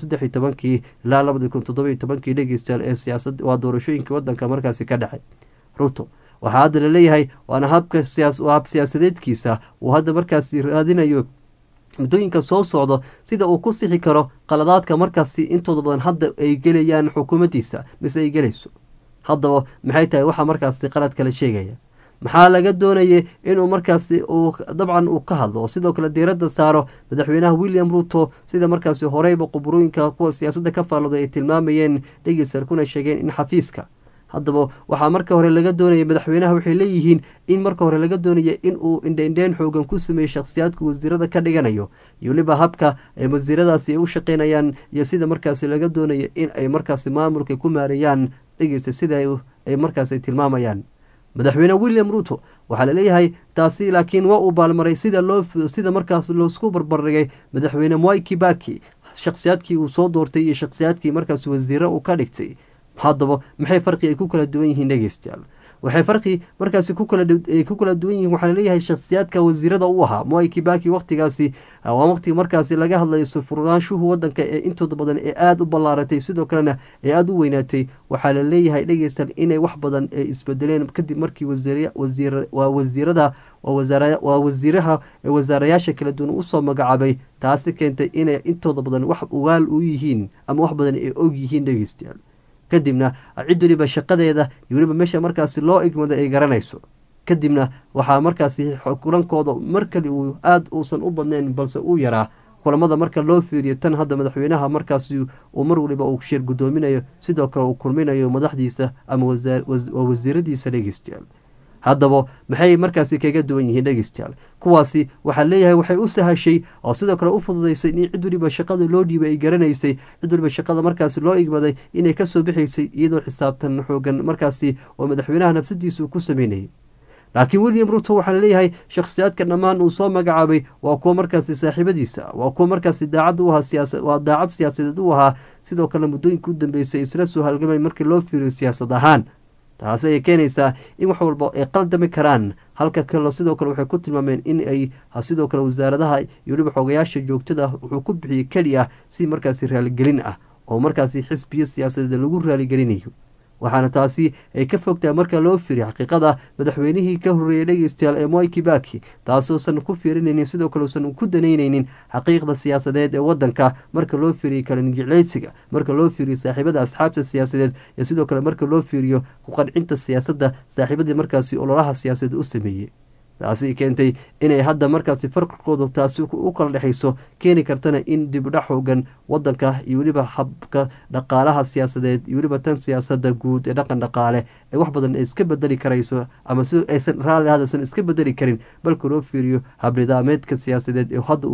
2013 ilaa 2017 dhegeystayaal ee siyaasadda waa doorashooyinka wadanka markaasi ka dhacay. Ruto waxaa hadda la leeyahay waana hab siyaasadeedkiisa uu hadda markaasi raadinayo muddooyinka soo socdo sida uu ku sixi karo qaladaadka markaasi intooda badan hadda ay gelayaan xukuumaddiisa mise ay gelayso. haddaba maxay tahay waxa markaasi qalad kala sheegaya? maxaa laga doonayay inuu markaasi dabcan uu ka hadlo oo sidoo kale diiradda saaro madaxweynaha William Ruto sida markaasi horeyba khubarooyinka kuwa siyaasadda ka faallooday ay tilmaamayeen dhegeystayaal kuna sheegeen in xafiiska. haddaba waxaa marka hore laga doonayay madaxweynaha waxay leeyihiin in marka hore laga doonaya in uu indheindheyn xoogan ku sameeyo shakhsiyaadka wasiirada ka dhiganayo iyo weliba habka ay wasiiradaasi ay u shaqeynayaan iyo sida markaasi laga doonaya in ay markaasi maamulka ku maareeyaan dhegeysta sida ay markaasi tilmaamayaan. madaxweyne William Ruto waxaa laleeyahay taasi laakiin waa uu baalmaray sida markaas loosku barbardhigay madaxweyne Mwai Kibaki shakhsiyaadkii uu soo doortay iyo shakhsiyaadkii markaasi wasiiro uu ka dhigtay. haddaba maxay farqi ay ku kala duwan yihiin dhegeystayaal? waxay farqi markaasi ku kala duwan yihiin. waxaa laleeyahay shakhsiyaadka wasiirada u ahaa Mwai Kibaki waqtigaasi waa waqtiga markaasi laga hadlayo furnaanshuhu wadanka ee intooda badan ee aada u ballaaratay sidoo kalena ee aada u weynaatay. waxaa la leeyahay dhegeystayaal inay wax badan ay isbedeleen kadib markii wasiiraha ee wasaarayaasha kala duwan usoo magacaabay. taasi keentay inay intooda badan wax ugaal u yihiin ama wax badan ay og yihiin dhegeystayaal. kadibna cid waliba shaqadeeda iyo weliba meesha markaasi loo igmada ay garanayso. kadibna waxaa markaasi kulankooda markali uu aada uusan u badnayn balse uu yaraa kulamada marka loo fiiriyo tan hadda madaxweynaha markaasi uu mar waliba uu shir guddoominayo sidoo kale uu kulminayo madaxdiisa ama wasiiradiisa dhegeystayaal. haddaba maxay markaasi kaga duwan yihiin dhegeystayaal? kuwaasi waxaa leeyahay waxay u sahashay oo sidoo kale u fududaysay in cid waliba shaqada loo dhiibay ay garanaysay, cid waliba shaqada markaasi loo igmaday inay kasoo bixaysay iyadoo xisaabtan xoogan markaasi oo madaxweynaha nafsadiisa uu ku sameynayay. laakiin William Ruto waxaa laleeyahay shakhsiyaadka dhammaan uu soo magacaabay waa kuwa markaasi saaxiibadiisa, waa kuwa markaasi daacad u ahaa waa daacad siyaasadeed u ahaa sidoo kale muddooyinka u dambeysay isla soo halgamay markii loo fiiriyo siyaasad ahaan. taasi ayay keenaysaa in wax walba ay qaldami karaan. halka kale sidoo kale waxay ku tilmaameen in ay sidoo kale wasaaradaha iyo weliba xogayaasha joogtada wuxuu ku bixiyey keliya si markaasi raaligelin ah oo markaasi xisbiyo siyaasadeed lagu raaligelinayo. waxaana taasi ay ka fogtahay marka loo fiiriyo xaqiiqada madaxweynihii ka horreeyay dhegeystayaal ee Mwai Kibaki, taasoosan ku fiirinaynin sidoo kale uusan ku danaynaynin xaqiiqda siyaasadeed ee wadanka marka loo fiiriyo kala nijecleysiga, marka loo fiiriyo saaxiibada asxaabta siyaasadeed iyo sidoo kale marka loo fiiriyo ku qancinta siyaasadda saaxiibadii markaasi ololaha siyaasadeed u sameeyey. taasi keentay inay hadda markaasi farqigooda taasi u kala dhexayso, keeni kartana in dibdhac xoogan wadanka iyo weliba habka dhaqaalaha siyaasadeed iyo weliba tan siyaasada guud ee dhaqan dhaqaale ee wax badan ay iska bedeli karayso, ama si aysan raalli hadaysan iska bedeli karin, balka loo fiiriyo habnidaameedka siyaasadeed ee hadda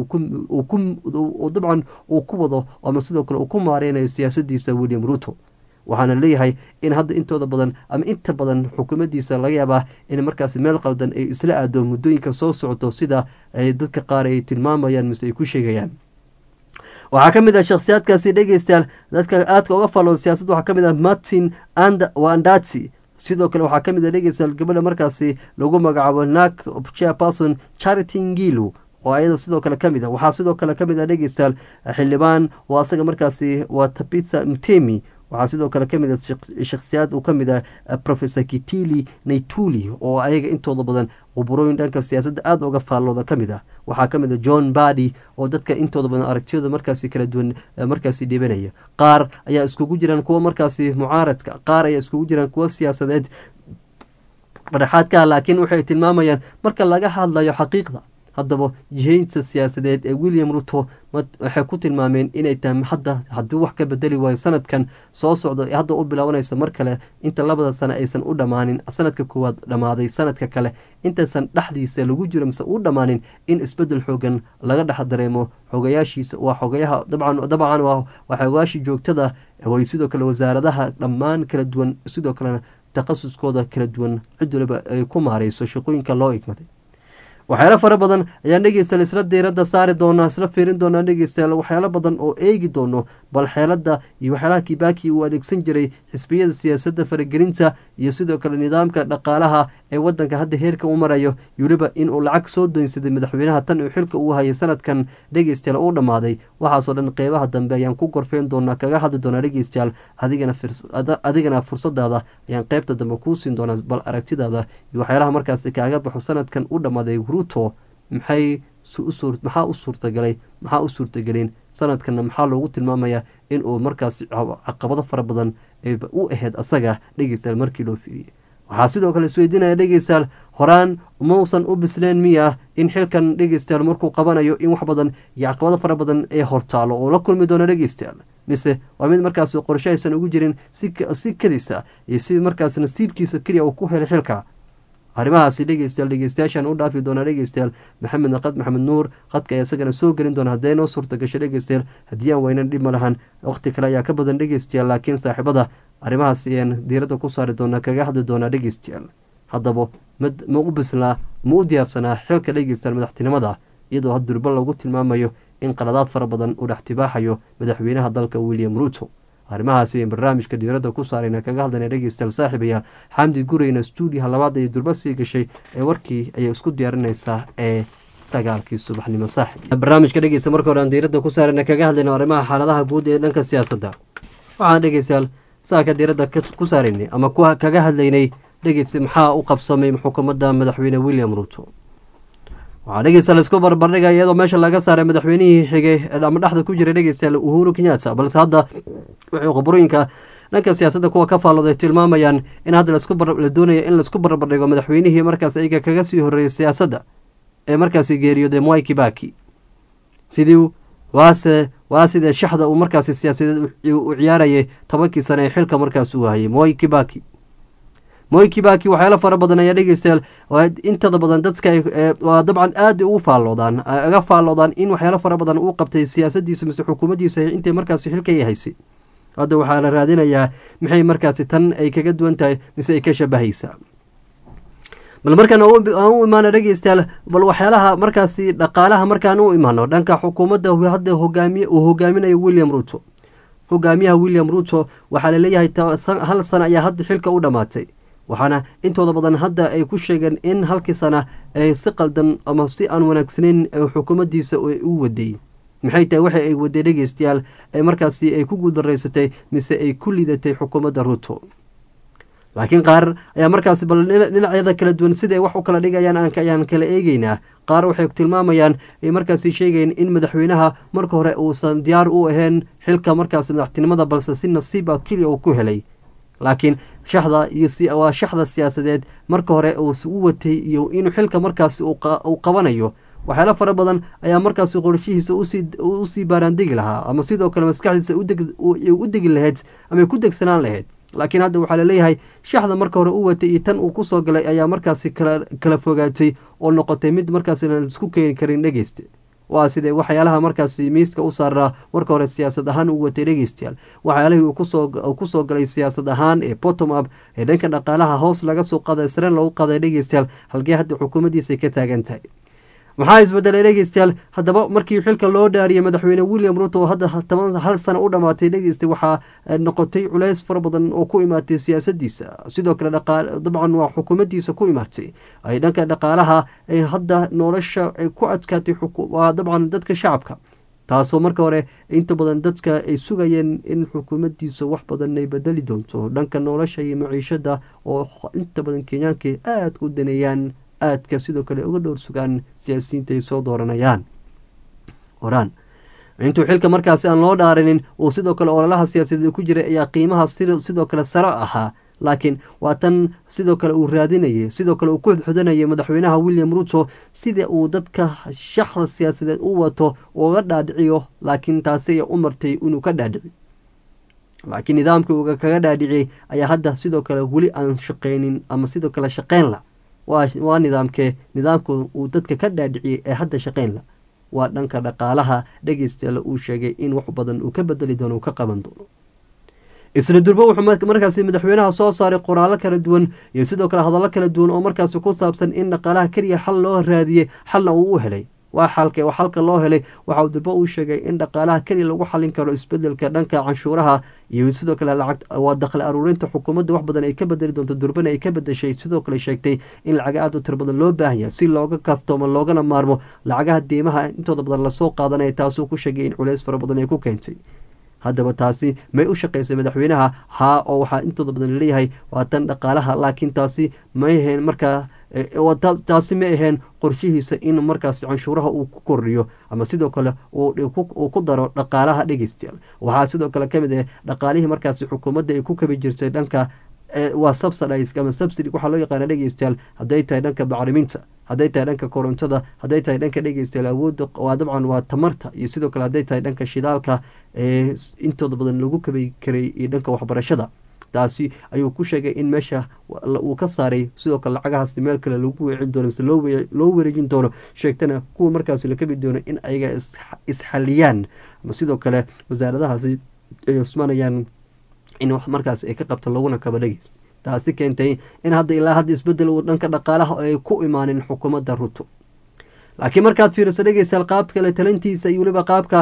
dabcan uu ku wado ama sidoo kale uu ku maareynayo siyaasadiisa William Ruto. waxaana leeyahay in hadda intooda badan ama inta badan xukuumaddiisa laga yaabaa in markaasi meel qaldan ay isla aado muddooyinka soo socoto, sida ay dadka qaar ay tilmaamayaan mise ay ku sheegayaan. waxaa ka mid ah shakhsiyaadkaasi dhegeystayaal dadka aadka uga falloon siyaasadda waxaa ka mid ah Martin Wandati. sidoo kale waxaa ka mid ah dhegeystayaal gabadha markaasi lagu magacaabo NARC chairperson Charity Ngilu oo ayada sidoo kale kamid ah. waxaa sidoo kale kamid ah dhegeystayaal xildhibaan oo asaga markaasi waa Tabitha Mtemi. waxaa sidoo kale kamid ah shakhsiyaad uu kamid ah Professor Kitili Naituli oo ayaga intooda badan khuburooyin dhanka siyaasadda aada uga faallooda kamid ah. waxaa kamid ah John Badi oo dadka intooda badan aragtiyada markaasi kala duwan markaasi dhibanaya. qaar ayaa iskugu jiraan kuwa markaasi mucaaradka, qaar ayaa iskugu jiraan kuwa siyaasadeed dhexdhexaadka, laakiin waxay tilmaamayaan marka laga hadlayo xaqiiqda. haddaba jihaynta siyaasadeed ee William Ruto waxay ku tilmaameen inay tahay hadda haddii wax ka bedeli waayo sanadkan soo socdo ee hadda u bilaabanaysa mar kale inta labada sano aysan u dhammaanin, sanadka koowaad dhammaaday sanadka kale intaysan dhexdiisa lagu jiro mise u dhammaanin, in isbedel xoogan laga dhex dareemo xogayaashiisa. waa xogayaha dabcan waa xogayaashii joogtada way sidoo kale wasaaradaha dhammaan kala duwan, sidoo kalena takhasuskooda kala duwan cid waliba ay ku maareyso shaqooyinka loo igmaday. waxyaalo fara badan ayaan dhegeystayaal isla diiradda saari doonaa, isla fiirin doonaa dhegeystayaal waxyaalo badan oo eegi doono bal xeelada iyo waxyaalaha Kibaki uu adeegsan jiray xisbiyada siyaasadda faragelinta iyo sidoo kale nidaamka dhaqaalaha ee wadanka hadda heerka u marayo, iyo weliba inuu lacag soo doynsaday madaxweynaha tan uu xilka uu hayay sanadkan dhegeystayaal uu dhammaaday. waxaasoo dhan qeybaha dambe ayaan ku gorfeyn doonaa, kaga hadli doonaa dhegeystayaal. adigana fursadaada ayaan qeybta dambe kuu siin doonaa, bal aragtidaada iyo waxyaalaha markaasi kaaga baxo sanadkan u dhammaaday Ruto maxaa u suurtagalay, maxaa u suurtagelin sanadkanna maxaa loogu tilmaamayaa in uu markaasi caqabado fara badan u ahayd asaga dhegeystayaal markii loo fiiriyey. waxaa sidoo kale isweydiinaya dhegeystayaal horaan mausan u bisleen miya in xilkan dhegeystayaal markuu qabanayo in wax badan iyo caqabado fara badan ee hortaalo oo la kulmi doono dhegeystayaal, mise waa mid markaasi qorshe aysan ugu jirin si kadisa iyo si markaas nasiibkiisa keliya uu ku helay xilka. arrimahaasi dhegeystayaashaan u dhaafi doonaa dhegeystayaal. maxamed nuur khadka ayaa isagana soo gelin doona hadday noo suurta gasho dhegeystayaal. haddii aan weynan dhib ma lahan, waqti kale ayaa ka badan dhegeystayaal, laakiin saaxiibada arrimahaasi ayaan diiradda ku saari doonaa, kaga hadli doonaa dhegeystayaal. haddaba ma u bislaa, ma u diyaarsanaa xilka dhegeystayaal madaxtinimada, iyadoo had durba lagu tilmaamayo in qaladaad fara badan uu dhex tibaaxayo madaxweynaha dalka William Ruto. arrimahaasi barnaamijka diiradda ku saarayna kaga hadlayna dhegeystayaal. saaxiibayaal xamdi gureyna stuudiyaha labaad ay durba sii gashay ee warkii ayay isku diyaarinaysaa ee 9 subaxnimo. saaxiib barnaamijka dhegeysta marka hore aan diiradda ku saarayna kaga hadlayna arrimaha xaaladaha guud ee dhanka siyaasadda. waxaan dhegeystayaal saaka diiradda ku saaraynay ama kaga hadlaynay dhegeysta maxaa u qabsamay xukuumadda madaxweyne William Ruto. waxaa dhegeystayaal isku barbardhigaya iyadoo meesha laga saaray madaxweynihii xigay ama dhexda ku jiray dhegeystayaal Uhuru Kenyatta, balse hadda waxay khuburooyinka dhanka siyaasadda kuwa ka faallooday tilmaamayaan in hadda la doonaya in laisku barbardhigo madaxweynihii markaas iyaga kaga sii horreeyay siyaasadda ee markaasi geeriyooday Mwai Kibaki. waa sidee shaxda uu markaasi siyaasadeed u ciyaarayay 10 sano ee xilka markaas uu hayay Mwai Kibaki. waxyaalo fara badan ayaa dhegeystayaal intada badan dadka waa dabcan aada ugu faalloodaan in waxyaalo fara badan uu qabtay siyaasadiisa mise xukuumaddiisa intay markaasi xilka ay haysay. hadda waxaa la raadinayaa maxay markaasi tan ay kaga duwan tahay mise ay ka shabahaysaa. bal markaan aan u imaano dhegeystayaal, bal waxyaalaha markaasi dhaqaalaha markaan u imaano dhanka xukuumadda hadda uu hogaaminayo William Ruto. hogaamiyaha William Ruto waxaa laleeyahay 1 sano ayaa hadda xilka u dhammaatay. waxaana intooda badan hadda ay ku sheegeen in halkii sana ay si qaldan ama si aan wanaagsaneyn xukuumaddiisa u waday. maxay tahay waxa ay waday dhegeystayaal ee markaasi ay ku guuldareysatay mise ay ku liidatay xukuumadda ruto. laakiin qaar ayaa markaasi bal dhinacyada kala duwan sida ay wax u kala dhigayaan ayaan kala eegeynaa. qaar waxay tilmaamayaan ay markaasi sheegayeen in madaxweynaha marka hore uusan diyaar u ahayn xilka markaasi madaxtinimada balse si nasiib ah keliya uu ku helay. laakiin waa shaxda siyaasadeed marka hore uu u watay iyo inuu xilka markaasi uu qabanayo. waxyaalo fara badan ayaa markaasi qorshihiisa usii baaraandegi lahaa ama sidoo kale maskaxdiisa u degi lahayd ama ku degsanaan lahayd. laakiin hadda waxaa laleeyahay shaxda marka hore u watay iyo tan uu kusoo galay ayaa markaasi kala fogaatay oo noqotay mid markaasi aan isku keeni karin dhegeyste. waa sidee waxyaalaha markaasi miiska u saaraa marka hore siyaasad ahaan u watay dhegeystayaal. waxyaalihii uu kusoo galay siyaasad ahaan ee bottom up ee dhanka dhaqaalaha hoos laga soo qaday sareen lagu qaday dhegeystayaal halkee hadda xukuumaddiisa ka taagan tahay. maxaa isbedelay dhegeystayaal haddaba markii xilka loo dhaariyay madaxweyne William Ruto oo hadda hal sano u dhamaatay dhegeystay waxaa noqotay culays fara badan oo ku imaatay siyaasadiisa sidoo kale dabcan waa xukuumaddiisa ku imaatay ay dhanka dhaqaalaha ay hadda nolosha ay ku adkaatay waa dabcan dadka shacabka taasoo marka hore inta badan dadka ay sugayeen in xukuumaddiisa wax badan ay bedeli doonto dhanka nolosha iyo maciishada oo inta badan kenyaanka aad u daneeyaan aadka sidoo kale uga dhowr sugaan siyaasiyiinta ay soo dooranayaan horaan intuu xilka markaasi aan loo dhaarinin uu sidoo kale ololaha siyaasadeed ku jiray ayaa qiimaha sidoo kale sare ahaa. laakiin waa tan sidoo kale uu raadinayay sidoo kale uu ku xudxudanayay madaxweynaha William Ruto sida uu dadka shaxda siyaasadeed u wato uga dhaadhiciyo laakiin taasi ay u martay inuu ka dhaadhici laakiin nidaamkii uu kaga dhaadhiciyay ayaa hadda sidoo kale weli aan shaqeynin ama sidoo kale shaqeyn la waa nidaamka uu dadka ka dhaadhiciyay ee hadda shaqeyn la waa dhanka dhaqaalaha dhegeystayaal uu sheegay in wax badan uu ka bedeli doono uu ka qaban doono. isla durbo wuxuu markaasi madaxweynaha soo saaray qoraallo kala duwan iyo sidoo kale hadallo kala duwan oo markaasi ku saabsan in dhaqaalaha keliya xal loo raadiyey xalna uu u helay waa xalka loo helay waxa uu durbo uu sheegay in dhaqaalaha keliya lagu xalin karo isbedelka dhanka canshuuraha iyo sidoo kale waa dakhli aruurinta xukuumadda wax badan ay ka bedeli doonto durbana ay ka bedeshay sidoo kale sheegtay in lacaga aad u tiro badan loo baahan yahay si looga kaaftoomo loogana maarmo lacagaha deymaha intooda badan lasoo qaadanaya taasuu ku sheegay in culays fara badan ay ku keentay. haddaba taasi may u shaqeysay madaxweynaha haa oo waxaa intooda badan laleeyahay waa tan dhaqaalaha laakiin taasi may ahayn markaa taasi ma ahayn qorshihiisa in markaasi canshuuraha uu ku kordhiyo ama sidoo kale uu ku daro dhaqaalaha dhegeystayaal. waxaa sidoo kale kamid ah dhaqaalihii markaasi xukuumadda ay ku kabi jirtay dhanka waa subsidize ama subsidy waxaa loo yaqaana dhegeystayaal hadday tahay dhanka bacriminta hadday tahay dhanka korontada hadday tahay dhanka dhegeystayaal awoodda waa dabcan waa tamarta iyo sidoo kale hadday tahay dhanka shidaalka ee intooda badan lagu kabi karay iyo dhanka waxbarashada. taasi ayuu ku sheegay in meesha uu ka saaray sidoo kale lacagahaasi meel kale lagu weecin doono mise loo wareejin doono sheegtana kuwa markaasi la kabi doono in ayaga isxaliyaan ama sidoo kale wasaaradahaasi ay cusmanayaan in wax markaas ay ka qabto laguna kaba dhegeyst. taasi keentay in ilaa hadda isbedel uu dhanka dhaqaalaha ay ku imaanin xukuumadda Ruto. laakiin markaad fiiriso dhegeystayaal qaabka kale talintiisa iyo weliba qaabka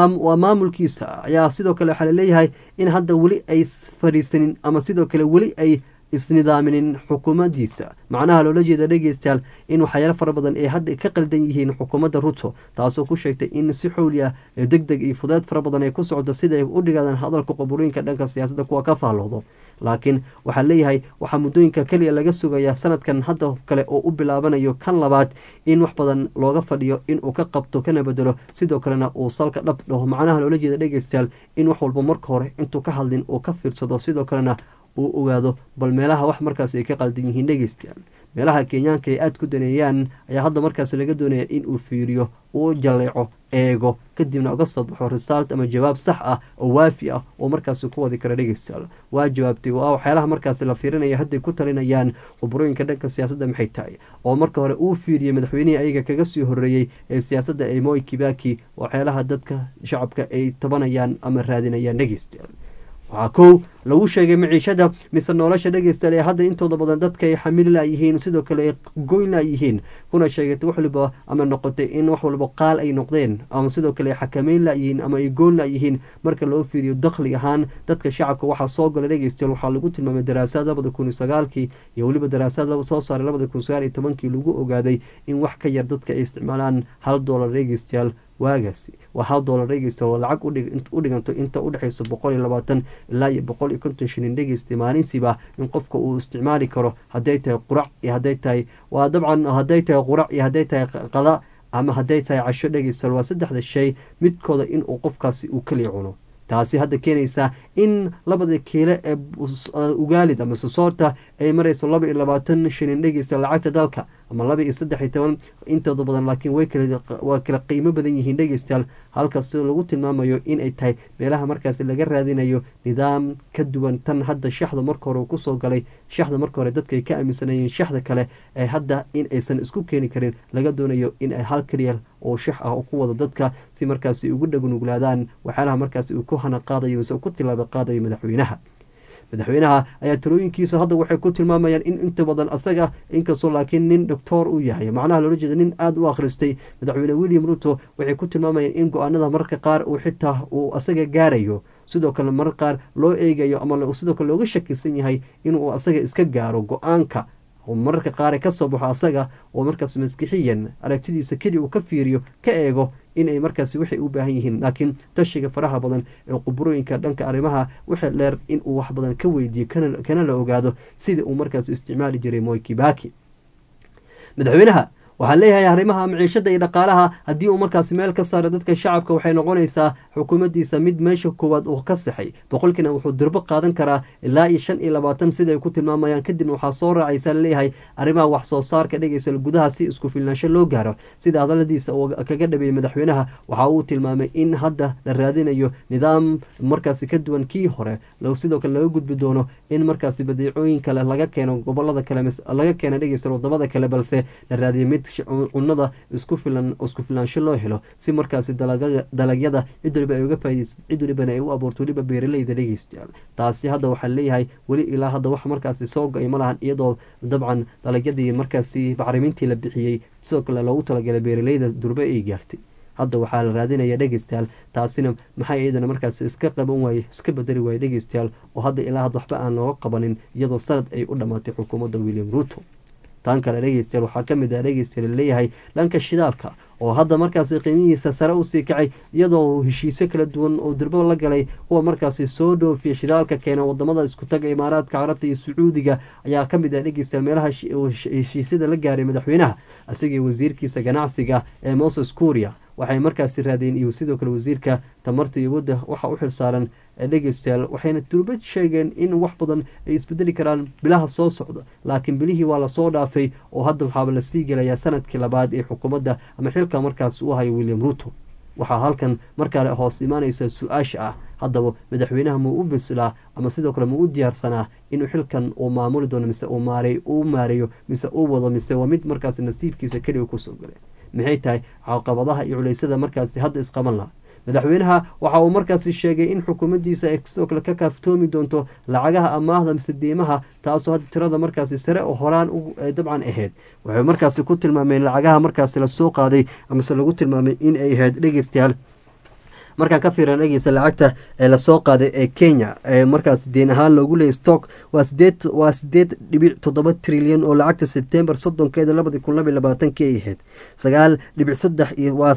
maamulkiisa ayaa sidoo kale waxaa laleeyahay in hadda weli ay fadhiisanin ama sidoo kale weli ay isnidaaminin xukuumaddiisa. macnaha loola jeeda dhegeystayaal in waxyaalo fara badan ay hadda ka qaldan yihiin xukuumadda Ruto taasoo ku sheegtay in si xowli ah degdeg iyo fudeed fara badan ay ku socdo sida ay u dhigaadaan hadalka qabuuriinka dhanka siyaasadda kuwa ka faalloodo. laakiin waxaa leeyahay waxaa muddooyinka keliya laga sugayaa sanadkan hadda kale oo u bilaabanayo kan labaad in wax badan looga fadhiyo inuu ka qabto kana bedelo sidoo kalena uu salka dhab dhaho. macnaha loola jeeda dhegeystayaal in wax walba marka hore intuu ka hadlin uu ka fiirsado sidoo kalena uu ogaado bal meelaha wax markaas ay ka qaldan yihiin dhegeystayaal. meelaha kenyaanka ay aada ku daneeyaan ayaa hadda markaas laga doonaya in uu fiiriyo uu jaleeco eego kadibna uga soo baxo result ama jawaab sax ah oo waafi ah oo markaasi ku wadi kara dhegeystayaal. waa jawaabtay waa waxyaalaha markaasi la fiirinaya hadday ku talinayaan khuburooyinka dhanka siyaasadda maxay tahay oo marka hore uu fiiriyey madaxweynihii ayaga kaga sii horeeyey ee siyaasadda ee Moi Kibaki waxyaalaha dadka shacabka ay tabanayaan ama raadinayaan dhegeystayaal. waxaa kow lagu sheegay maciishada mise nolosha dhegeystayaal ee hadda intooda badan dadka ay xamili layihiin sidoo kale ay goyn layihiin kuna sheegatay wax waliba ama noqotay in wax walba qaal ay noqdeen ama sidoo kale ay xakameyn layihiin ama ay goyn layihiin marka loo fiiriyo dakhli ahaan dadka shacabka waxaa soo gala dhegeystayaal waxaa lagu tilmaamay daraasaad 2019 iyo weliba daraasaad soo saaray 2019 lagu ogaaday in wax ka yar dadka ay isticmaalaan $1 dhegeystayaal waagaasi waa $1 dhegeystayaal oo lacag u dhiganto inta u dhexeyso 120 ilaa 150 shilin dhegeysta maalintiiba in qofka uu isticmaali karo hadday tahay qurac iyo hadday tahay waa dabcan hadday tahay qurac iyo hadday tahay qada ama hadday tahay casho dhegeystayaal waa saddexda shay midkooda in uu qofkaasi uu kaliya cuno taasi hadda keenaysaa in labada kiilo ee ugaalid ama sosoorta ay marayso 22 shilin dhegeysta lacagta dalka ama 213 intooda badan laakiin waa kala qiimo badan yihiin dhegeystayaal halkaas lagu tilmaamayo in ay tahay meelaha markaasi laga raadinayo nidaam ka duwan tan hadda shaxda marka hore kusoo galay shaxda marka hore dadka ay ka aaminsanayeen shaxda kale ee hadda in aysan isku keeni karin laga doonayo in ay hal kaliya oo shax ah oo ku wada dadka si markaasi ugu dhagunuglaadaan waxyaalaha markaasi uu ku hana qaadayo mise ku tilaabo qaadayo madaxweynaha ayaa talooyinkiisa hadda waxay ku tilmaamayaan in inta badan asaga inkastoo laakiin nin doctor uu yahay macnaha loola jeeda nin aada u akhristay madaxweyne William Ruto waxay ku tilmaamayaan in go-aanada mararka qaar uu xitaa uu asaga gaarayo sidoo kale marar qaar loo eegayo ama sidoo kale looga shakisan yahay inuu asaga iska gaaro go-aanka oo mararka qaar ka soo baxo asaga oo markaas maskixiyan aragtidiisa kaliya uu ka fiiriyo ka eego in ay markaasi waxay u baahan yihiin laakiin tashiga faraha badan ee quburooyinka dhanka arrimaha waxay dheer in uu wax badan ka weydiiyo kana la ogaado sidii uu markaas isticmaali jiray Moi Kibaki madaxweynaha waxaa leeyahay arrimaha maciishada iyo dhaqaalaha haddii uu markaasi meel ka saaro dadka shacabka waxay noqonaysaa xukuumaddiisa mid meesha koowaad uu ka saxay boqolkiina wuxuu dirbo qaadan karaa ilaa iyo 25 sida ay ku tilmaamayaan kadibna waxaa soo raacaysa leeyahay arrimaha wax soo saarka dhegeysa gudaha si isku filnaansho loo gaaro sida hadaladiisa uu kaga dhabeeyay madaxweynaha waxa uu tilmaamay in hadda la raadinayo nidaam markaasi ka duwan kii hore sidoo kale laga gudbi doono in markaasi badeecooyin kale laga keeno gobolada kale laga keeno dhegeysa wadamada kale balse la raadiyo mid cunada isku filaansho loo helo si markaasi dalagyada cid waliba ay uga faa'iideysto cid walibana ay u abuurto waliba beeraleyda dhegeystayaal taasi hadda waxaa leeyahay weli ilaa hadda wax markaasi soo go-ay ma lahan iyadoo dabcan dalagyadii markaasi bacrimintii la bixiyey sidoo kale loogu talagalay beeraleyda durbe ay gaartay hadda waxaa la raadinaya dhegeystayaal taasina maxay iyadana markaasi iska qaban waaye iska bedeli waaye dhegeystayaal oo hadda ilaa hadda waxba aan looga qabanin iyadoo sanad ay u dhammaatay xukuumadda William Ruto tan kale dhegeystayaal waxaa ka mid ah dhegeystayaal leeyahay dhanka shidaalka oo hadda markaasi qiimihiisa sare usii kacay iyadoo heshiisyo kala duwan oo durbo la galay kuwa markaasi soo dhoofiya shidaalka keena wadamada isku taga imaaraadka carabta iyo sacuudiga ayaa ka mid ah dhegeystayaal meelaha heshiisyada la gaaray madaxweynaha isagii wasiirkiisa ganacsiga ee Moses Kuria waxay markaasi raadeen iyo sidoo kale wasiirka tamarta iyo wadda waxa u xilsaaran dhegeystayaal waxayna turbad sheegeen in wax badan ay isbedeli karaan bilaha soo socda laakiin bilihii waa lasoo dhaafay oo hadda waxaaba lasii gelayaa sanadkii labaad ee xukuumadda ama xilka markaas u hayo William Ruto waxaa halkan markale hoos imaanaysa su-aasha ah haddaba madaxweynaha muu u bislaa ama sidoo kale muu u diyaarsanaa inuu xilkan uu maamuli doono mise uu maareeyo mise uu wado mise waa mid markaas nasiibkiisa keliya kusoo galay maxay tahay caqabadaha iyo culeysyada markaasi hadda isqaban laha madaxweynaha waxa uu markaasi sheegay in xukuumaddiisa ay sidoo kale ka kaaftoomi doonto lacagaha amaahda mise deymaha taasoo hadda tirada markaasi sare oo horaan dabcan ahayd waxay markaasi ku tilmaameen lacagaha markaasi lasoo qaaday amase lagu tilmaamay in ay ahayd dhegeystayaal markaan ka fiiran dhegeysa lacagta ee lasoo qaaday ee Kenya ee markaas deen ahaan loogu leeyahay stock waa 8.7 trilyan oo lacagta September 30keeda 2022 ay ahayd 9.3 iyo waa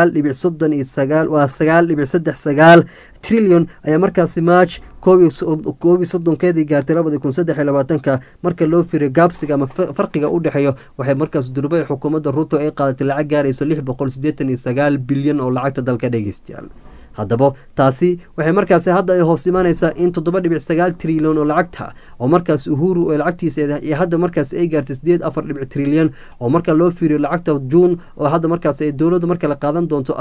9.39 trilyan ayaa markaas March 30keedii gaartay 2023 marka loo fiiriyo gaabsiga ama farqiga u dhaxeeyo waxay markaas durbay xukuumadda Ruto ay qaadatay lacag gaarayso 689 bilyan oo lacagta dalka dhegeystayaal haddaba taasi waxay markaasi hadda ay hoos imaanaysaa in 7.9 trilyan oo lacagta oo markaas Uhuru ee lacagtiisa iyo hadda markaas ay gaartay 8.4 trilyan oo marka loo fiiriyo lacagta June oo hadda markaas ay dawladdu marka la qaadan doonto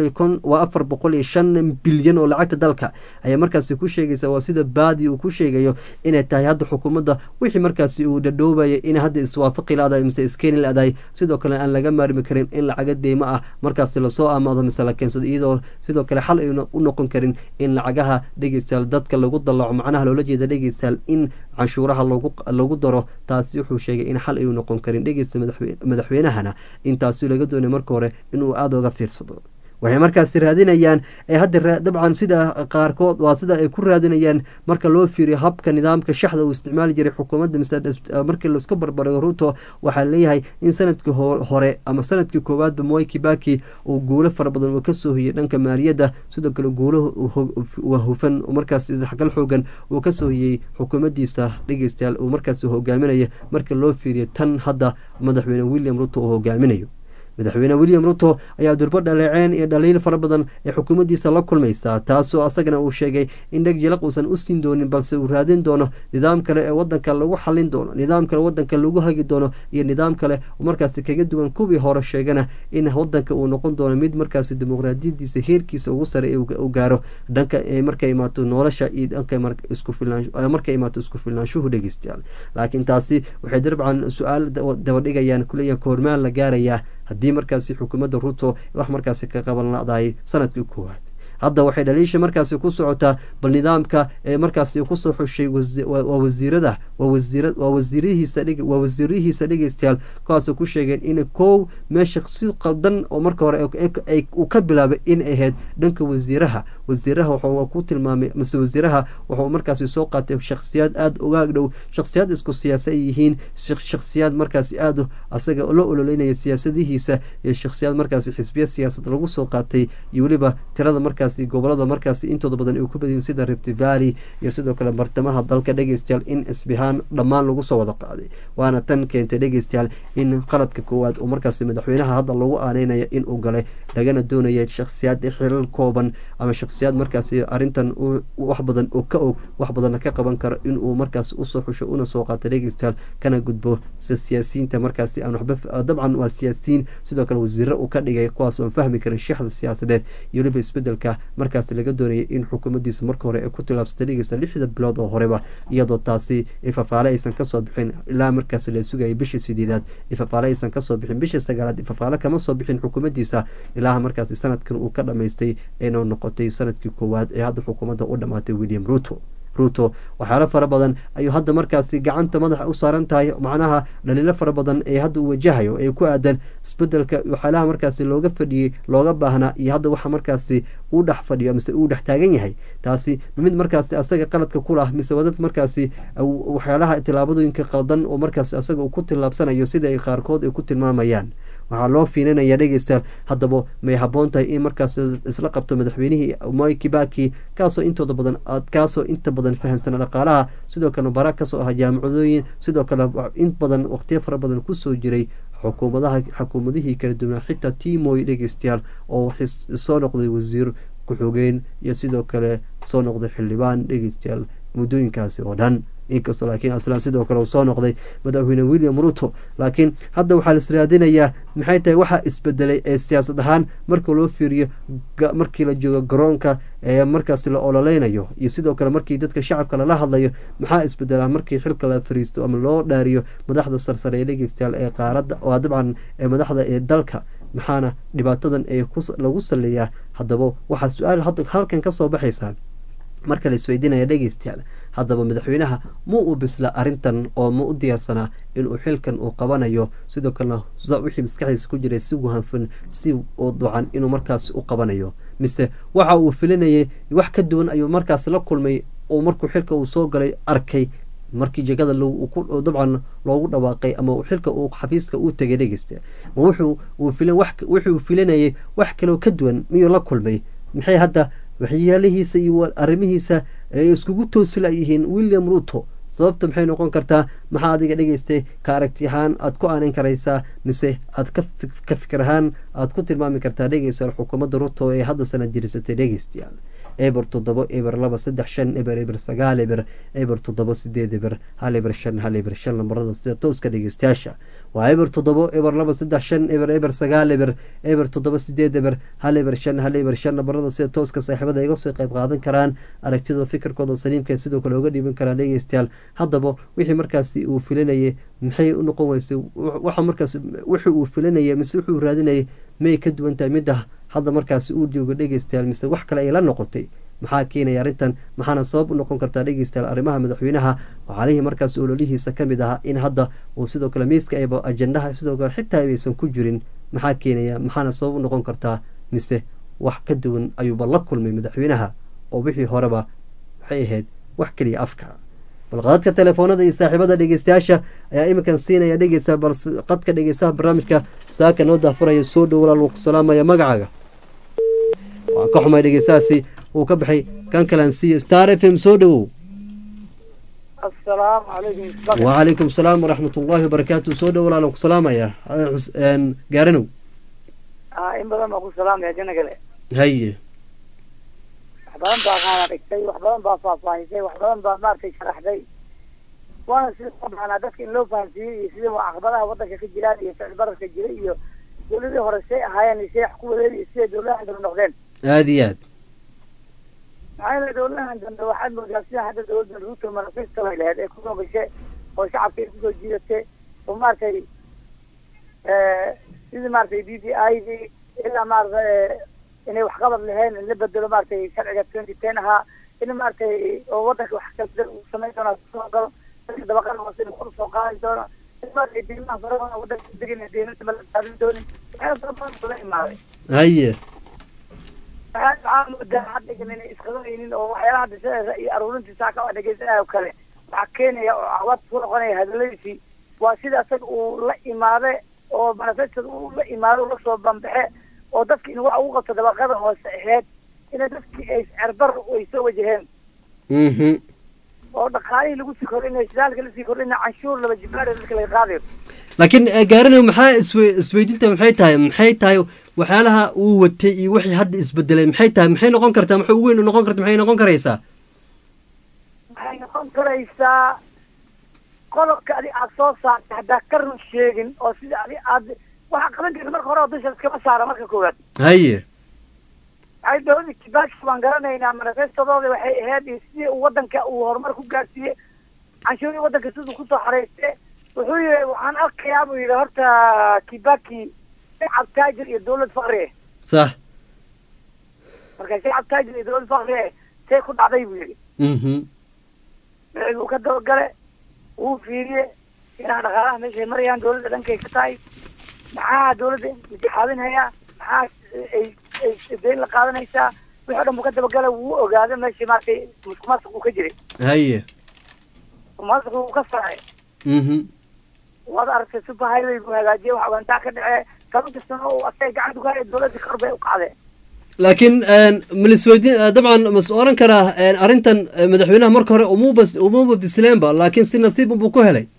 405 bilyan oo lacagta dalka ayaa markaas ku sheegaysa waa sida baadi uu ku sheegayo inay tahay hadda xukuumadda wixii markaas uu dhadhoobaya in hadda iswaafaqi lahayd mise iskeeni lahayd sidoo kale aan laga maarmi karin in lacaga deyma ah markaas la soo amaado mise la keensado iyadoo sidoo kale xal xal ayna u noqon karin in lacagaha dhegeystayaal dadka lagu dalaco macnaha loola jeeda dhegeystayaal in canshuuraha lagu daro taasi wuxuu sheegay in xal ayuu noqon karin dhegeysta madaxweynahana intaasi laga doonay marka hore inuu aada uga fiirsado waxay markaasi raadinayaan hadda dabcan sida qaarkood waa sida ay ku raadinayaan marka loo fiiriyo habka nidaamka shaxda uu isticmaali jiray xukuumadda markii laisku barbarigo ruto waxaa leeyahay in sanadkii hore ama sanadkii koowaadba Mwai Kibaki uu guulo fara badan uu kasoo hoyay dhanka maaliyadda sidoo kale guulo hufan markaas xagal xoogan uu kasoo hoyay xukuumaddiisa dhegeystayaal uu markaasi hogaaminaya marka loo fiiriyo tan hadda madaxweyne William Ruto uu hogaaminayo madaxweyne William Ruto ayaa durbo dhaleeceen iyo dhaliil fara badan ee xukuumaddiisa la kulmaysa taasoo asagana uu sheegay in dheg jalaq uusan u siin doonin balse uu raadin doono nidaam kale ee wadanka lagu xalin doono nidaam kale wadanka lagu hagi doono iyo nidaam kale markaasi kaga duwan kuwii hore sheegana in wadanka uu noqon doono mid markaasi dimuqraadiyadiisa heerkiisa ugu sare u gaaro dhanka markay imaato nolosha iyo dhanka markay imaato isku filnaanshuhu dhegeystayaal laakiin taasi waxay dabcan su-aal dabadhigayaan kuleeyahan kahormaan la gaarayaa haddii markaasi xukuumadda Ruto wax markaasi ka qaban la'dahay sanadkii koowaad hadda waxay dhaliisha markaasi ku socotaa bal nidaamka ee markaasi ku soo xushay wasiirihiisa dhegeystayaal kuwaasoo ku sheegeen in koow meesha si qaldan oo marka hore uu ka bilaabay in ay ahayd dhanka wasiiraha wuxuu ku tilmaamay mise wasiiraha wuxuu markaasi soo qaatay shakhsiyaad aada ugaag dhow shakhsiyaad isku siyaasa ay yihiin shakhsiyaad markaasi aada asaga la ololeynaya siyaasadihiisa iyo shakhsiyaad markaasi xisbiya siyaasad lagu soo qaatay iyo weliba tirada markaas gobolada markaasi intooda badan ay ku badiyeen sida Rift Valley iyo sidoo kale bartamaha dalka dhegeystayaal in isbihaan dhammaan lagu soo wada qaaday waana tan keentay dhegeystayaal in qaladka koowaad oo markaasi madaxweynaha hadda lagu aaneynaya in uu galay lagana doonaya shakhsiyaad xilal kooban ama shakhsiyaad markaasi arintan wax badan oo ka og wax badan ka qaban karo in uu markaasi u soo xusho una soo qaato dhegeystayaal kana gudbo siyaasiyiinta markaasi aan waxba dabcan waa siyaasiyiin sidoo kale wasiiro uu ka dhigay kuwaas oo fahmi karin shaxda siyaasadeed iyo weliba isbedelka markaasi laga doonayay in xukuumaddiisa marka hore ay ku tilaabsatay dhegeysta 6 bilood oo horeba iyadoo taasi ifafaale aysan kasoo bixin ilaa markaasi la sugayay bishii 8aad ifafaale aysan kasoo bixin bishii 9aad ifafaale kama soo bixin xukuumaddiisa ilaa markaasi sanadkan uu ka dhamaystay ayna noqotay sanadkii koowaad ee hadda xukuumadda u dhamaatay William Ruto waxyaalo fara badan ayuu hadda markaasi gacanta madaxa u saaran tahay macnaha dhaliilo fara badan ee hadda uu wajahayo ee ku aadan isbedelka waxyaalaha markaasi looga fadhiyey looga baahnaa iyo hadda waxa markaasi uu dhex fadhiyo mise uu dhex taagan yahay taasi mid markaasi asaga qaladka ku lah mise wadad markaasi waxyaalaha tilaabadooyinka qaldan oo markaasi asaga uu ku tilaabsanayo sida ay qaarkood ay ku tilmaamayaan waxaa loo fiirinaya dhegeystayaal haddaba may habboon tahay in markaas isla qabto madaxweynihii Mwai Kibaki kaasoo inta badan fahansana dhaqaalaha sidoo kale bara kasoo ah jaamacadooyin sidoo kale in badan waqtiyo fara badan kusoo jiray xukuumadihii kala duwanaa xitaa Moi dhegeystayaal oo soo noqday wasiir ku-xogeen iyo sidoo kale soo noqday xildhibaan dhegeystayaal muddooyinkaasi oo dhan inkastoo laakiin aslan sidoo kale uu soo noqday madaxweyne William Ruto laakiin hadda waxaa la israadinayaa maxay tahay waxa isbedelay ee siyaasad ahaan marka loo fiiriyo markii la joogo garoonka ee markaasi la ololeynayo iyo sidoo kale markii dadka shacabka lala hadlayo maxaa isbedela markii xilka la fariisto ama loo dhaariyo madaxda sarsare ee dhegeystayaal ee qaaradda oo dabcan ee madaxda ee dalka maxaana dhibaatadan ee lagu saleeyaa haddaba waxaa su-aal halkan ka soo baxaysaa marka la isweydiinaya dhegeystayaal haddaba madaxweynaha ma uu bisla arintan oo ma u diyaarsanaa inuu xilkan uu qabanayo sidoo kalena wixii maskaxdiisa ku jiray si wahanfan si oo ducan inuu markaas u qabanayo mise waxa uu filinayay wax ka duwan ayuu markaas la kulmay oo markuu xilka uu soo galay arkay markii jagada dabcan loogu dhawaaqay ama xilka uu xafiiska uu tagay dhegeysta ma wuxuu filinayay wax kaloo ka duwan miyuu la kulmay maxay hadda waxyaalihiisa iyo arrimihiisa ay iskugu toosila yihiin William Ruto sababta maxay noqon kartaa maxaa adiga dhageystay ka aragti ahaan aad ku aaneyn karaysaa mise aad ka fikir ahaan aad ku tilmaami kartaa dhegeysta xukuumadda Ruto ee hadda sanad jirisatay dhegeystayaal eber 7 eber 2 3 5 eber 9 eber 7 8 eber 1 eber 5 1 eber 5 lambarada sida tooska dhegeystayaasha waa eber 7 eber 2 3 5 eber 9 eber 7 8 eber 1 eber 5 1 eber 5 lambarada sida tooska saaxiibada iga soo qayb qaadan karaan aragtida fikirkooda saliimka sidoo kale uga dhiiban karaan dhegeystayaal haddaba wixii markaasi uu filinayay maxay u noqon weysay waxa markaasi wixii uu filinayay mise wuxuu raadinayay may ka duwan tahay midda hadda markaasi uu joogo dhegeystayaal mise wax kale ay la noqotay maxaa keenaya arrintan maxaana sabab u noqon kartaa dhegeystayaal arrimaha madaxweynaha waxaalihii markaas ololihiisa ka mid ahaa in hadda uu sidoo kale miiska ayba ajendaha sidoo kale xitaa aysan ku jirin maxaa keenaya maxaana sabab u noqon kartaa mise wax ka duwan ayuuba la kulmay madaxweynaha oo wixii horeba waxay ahayd wax keliya afka bal qadadka telefoonada iyo saaxiibada dhegeystayaasha ayaa iminkan siinaya dhegeysa bal qadka dhegeysaha barnaamijka saaka noo daafuraya soo dhow walaal wuu ku salaamaya magacaaga waan ka xumay dhegeystahaasi uu ka baxay kan kalan siiyo star f m soo dhowow السلام عليكم. وعليكم السلام ورحمة الله وبركاته سو دhow walaalan ku salaamaya gaaranow in badan baa ku salaamaya jana gale haye wax badan baa qaana dhigtay wax badan baa faahfaahisay wax badan baa maartay sharaxday waana sida sabxana dadka in loo fahansiiyey iyo sida caqabadaha wadanka ka jiraan iyo sicir bararka jira iyo dowladii hore say ahaayeen iyo say wax ku wadeen iyo siday dowladahan dambe noqdeen aada iyo aad maxaa yeele dowladahan dambe waxaad moodaa sida hadda dowladda ruuto manifesto bay lahayd ee kusoo gashay oo shacabka ay kusoo jiidatay oo maaragtay sidii maaragtay d d i d ilaa maaragtay inay waxqabad lahayn in la bedelo maaragtay sharciga 2010 ahaa in maaragtay oo wadanka wax kala uu samayn doona kusoo galo dadka dabaqada hoose in kor soo qaadi doono in maaragtay diimaha faraha wadanka degin diinta ma la qaadin doonin waxyaala fara badan la imaaday haye waxaa moodaa hadda inay isqadanaynin oo waxyaalaha hadda sidaasa iyo aruurintii saaka oo dhegeysanaya oo kale waxaa keenaya oo cawad ku noqonaya hadaladiisii waa sida isaga uu la imaade oo manifestada uu la imaado ula soo bambaxe oo dadki in waxa ugu qabto dabaqada hoose aheyd inay dadkii ay cerbar ay soo wajaheen oo dhaqaalihii lagu sii kordhinay shidaalka lasii kordhinay canshuur laba jibaar dadka laga qaadayo laakiin gaaranow maxaa isweydinta maxay tahay waxyaalaha uu watay iyo wixii hadda isbedelay maxay tahay maxay noqon kartaa maxay ugu weyn noqon karta maxay noqon karaysaa waxay noqon karaysaa qodobka adi aada soo saartay haddaa ka run sheegin oo sida adi aad waxaa qaban karta marka hore oo dusha iskama saara marka koowaad haye waxay dowladda kibaki waan garanaynaa manifestadooda waxay ahayd iyo sidii uu wadanka uu horumar ku gaarsiiyey canshuurihii wadanka siduu kusoo xareyste wuxuu yihi waxaan arkayaa buu yidhi horta kibaki shacab taajir iyo dawlad fakri sax marka shacab taajir iyo dawlad fakri see ku dhacday buu yidhi uu ka dabagale wuu fiiriye inaa dhaqaalaha meeshay marayaan dawladda dhankay ka tahay maxaa dawladda intixaabinhayaa maxaa ay dayn la qaadanaysaa wixii o dhan buu ka dabagala wuu ogaado meeshii maaragtay musuqmaasuq uu ka jiray haye musuqmaasuq uu ka saaray waad aragtay super highway buu hagaajiyey waxa wantaa ka dhacee toban kastana uu asay gacanta ku haya dawladda kor bay u qacdeen laakiin malisweydiin dabcan mas oran karaa arrintan madaxweynaha marka hore umuba bisleenba laakiin si nasiib buu ku helay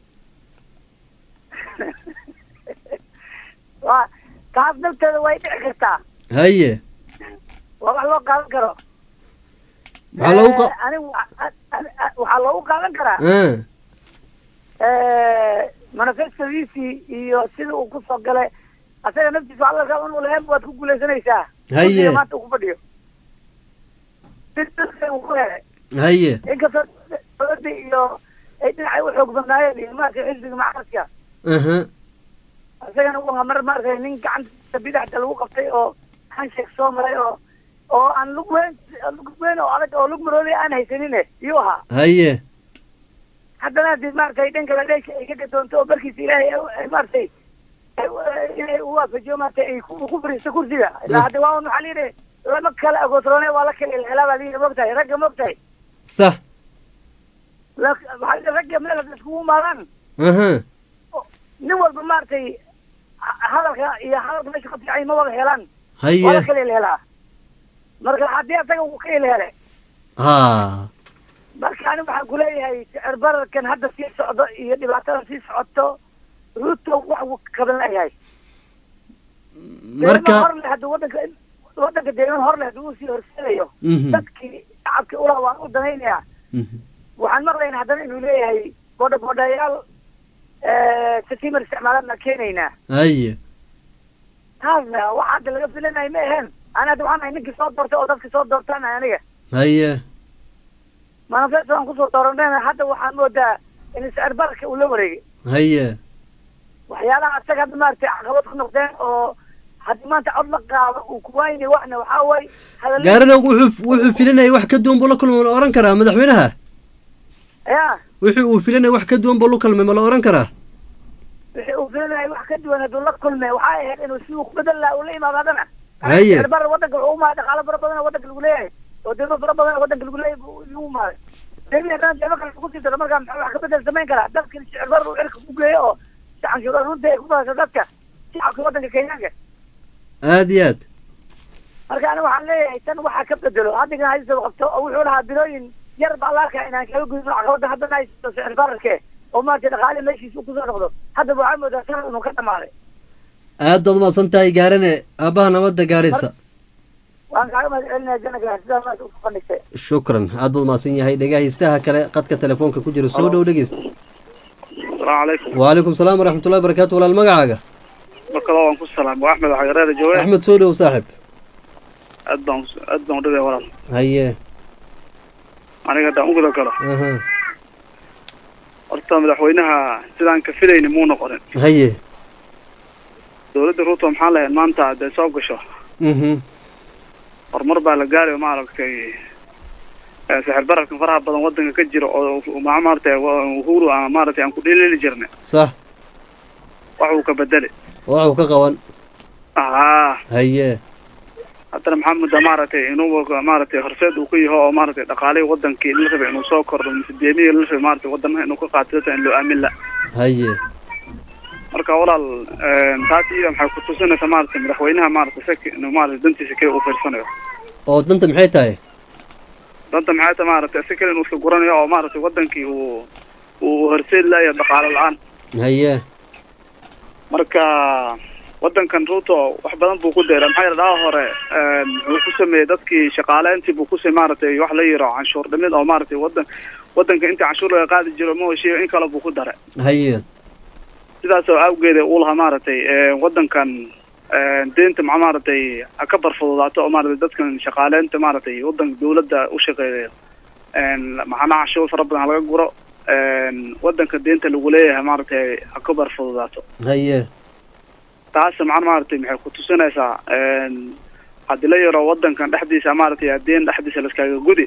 wa taas nafteeda way dhici kartaa haye waa wax loo qaadan karo anigu waxaa loogu qaadan karaa manifestadiisii iyo sida uu kusoo galay asaga naftiisa hadalka unu lahayn waad ku guulaysanaysaa haye maanta uu ku fadhiyo uu ku helay haye inkastoo dowladda iyo ay dhinacay u xoog badnaayeen iyo maaragtay xisbiga macaraska isagana waa mar maaragtay nin gacanta bidaxda lagu qabtay oo handshake soo maray oo aan lug weyn oo adag oo lug maroodi aan haysanine iyuu ahaa haye haddana hadii maaragtay dhanka ladheesha ay ka gadoonto oo barkiisa ilaahay maaragtay inay u waafajiyo maaragtay ay ku fariisto kursiga ilaa hadda waa maxaa layidhi lama kala agoosroone waa la kala ilhelaa baa layidhi mogtahay ragga mogtahay sax waxaa ragga meel hadda iskugu imaadaan nin walba maaragtay hadalka iyo hadalka meesha ka fiicay ma wada helaan haye waa la kala ilhelaa marka haddii asaga uu ka ilhelay marka ani waxaan kuleeyahay sicir bararkan hadda sii socdo iyo dhibaatadan sii socoto ruto wax uu kaban leeyahay marka horle hadda wadanka deeman horle hadda uu sii horseedayo dadkii shacabkii ula waan u danaynayaa waxaan maqlayna haddana inuu leeyahay boodhayaal satiimar isticmaalaan keenaynaa haye taasna waxa hadda laga filanayo ma ahayn ani hadda waxaan ahay ninkii soo doortay oo dadka soo doortaan aniga haye manifestaan kusoo dooranayna hadda waxaan moodaa in sicir bararka uu la wareegay haye waxyaalaha asaga hadda maaragtay caqabad ku noqdeen oo haddii maanta cod la qaado uu kuwaayni waxna waxaa waaye gaarana wuxuu filinaya wax ka duwan buu la kulmay ma la oran karaa madaxweynaha ya wixii uu filinaya wax ka duwan buu la kulmay ma la oran karaa wixii uu filinaya wax ka duwan hadduu la kulmay waxaa ahayd inuu si uu ku bedel lahaa uu la imaado haddana haye bar wadanka wuxuu umaaday dhaqaalo fara badan wadanka lagu leeyahay oo dawlo fara badan wadanka lagu leeyahay buu igu umaaday deebi haddana deebo kale ku sii daro markaa maxaa wax ka bedel samayn karaa dadkan sicir bar uu cirka ku geeyo oo si canshuur runta ay ku badasho dadka shacabka wadanka kenyaanka aad iyo aad marka ani waxaan leeyahay tan waxaa ka bedelo hadigana haysoo qabto oo wuxuu lahaa bilooyin yar baa la arkaa inaan kaga gudbin caqabada haddana haysto sicir bararke oo maaragtay dhaqaale meeshiisa kusoo noqdo haddaba waxaa moodaa sana inuu ka dhamaaday aad baad umahadsan tahay gaarane aabaha nabadda gaaraysa waan kaaga mahad celinaya janaga sidaa maanta u bandhigtay shukran aad baad umahadsan yahay dhegahaystaha kale qadka telefoonka ku jira soo dhow dhegeysta السلام عليكم وعليكم السلام ورحمة الله وبركاته ولا المقعقة marka waan ku salaam waa Axmed Xagareeda jooga أحمد سودة وصاحب addoon dhigay walaal هيا aniga daan ugu galo أها horta madaxweynaha sidaan ka filayni muu noqonin هيا dawladda Ruto maxaa lahayd maanta hadday soo gasho horumar baa la gaaray ma aragtay sixir bararka faraha badan wadanka ka jira oo maartay uhuru ama maartay aan ku dheelili jirnay صح wax uu ka bedelay وعو كقوان هيا haddana maxamed maaragtay inuu maaragtay horseed uu ku yahay oo maaragtay dhaqaale wadankii la rabay inuu soo kordho mideemiye la rabay maaragtay wadanaha inuu ka qaato in loo aamin la هيا marka walaal taas iyo maxay ku tusinaysaa maaragtay madaxweynaha maaragtay saki inuu maaragtay dantiisa kale u fiirsanayo oo danta maxay tahay danta maxay tahay maaragtay si kale inuu iska guranayo oo maaragtay wadankii uu horseed laayo dhaqaale la'aan هيا marka wadankan Ruto wax badan buu ku deeray maxay dhahaa hore wuxuu ku sameeyay dadkii shaqaaleyntii buu ku sameeyay maaragtay wax la yiro canshuur dhimid oo maaragtay wadanka inta canshuur laga qaadi jiro ma heshiyo in kala buu ku daray هيا sidaas oo awgeed uu lahaa maaragtay wadankan deynta maaragtay ka barfudaato oo maaragtay dadkan shaqaaleynta maaragtay wadanka dawladda u shaqeeyo maxana canshuur fara badan laga guro wadanka deynta lagu leeyahay maaragtay ka barfudaato هيا taas maaragtay maxay ku tusinaysaa hadii la yaro wadankan dhexdiisa maaragtay adeen dhexdiisa la iskaga gudi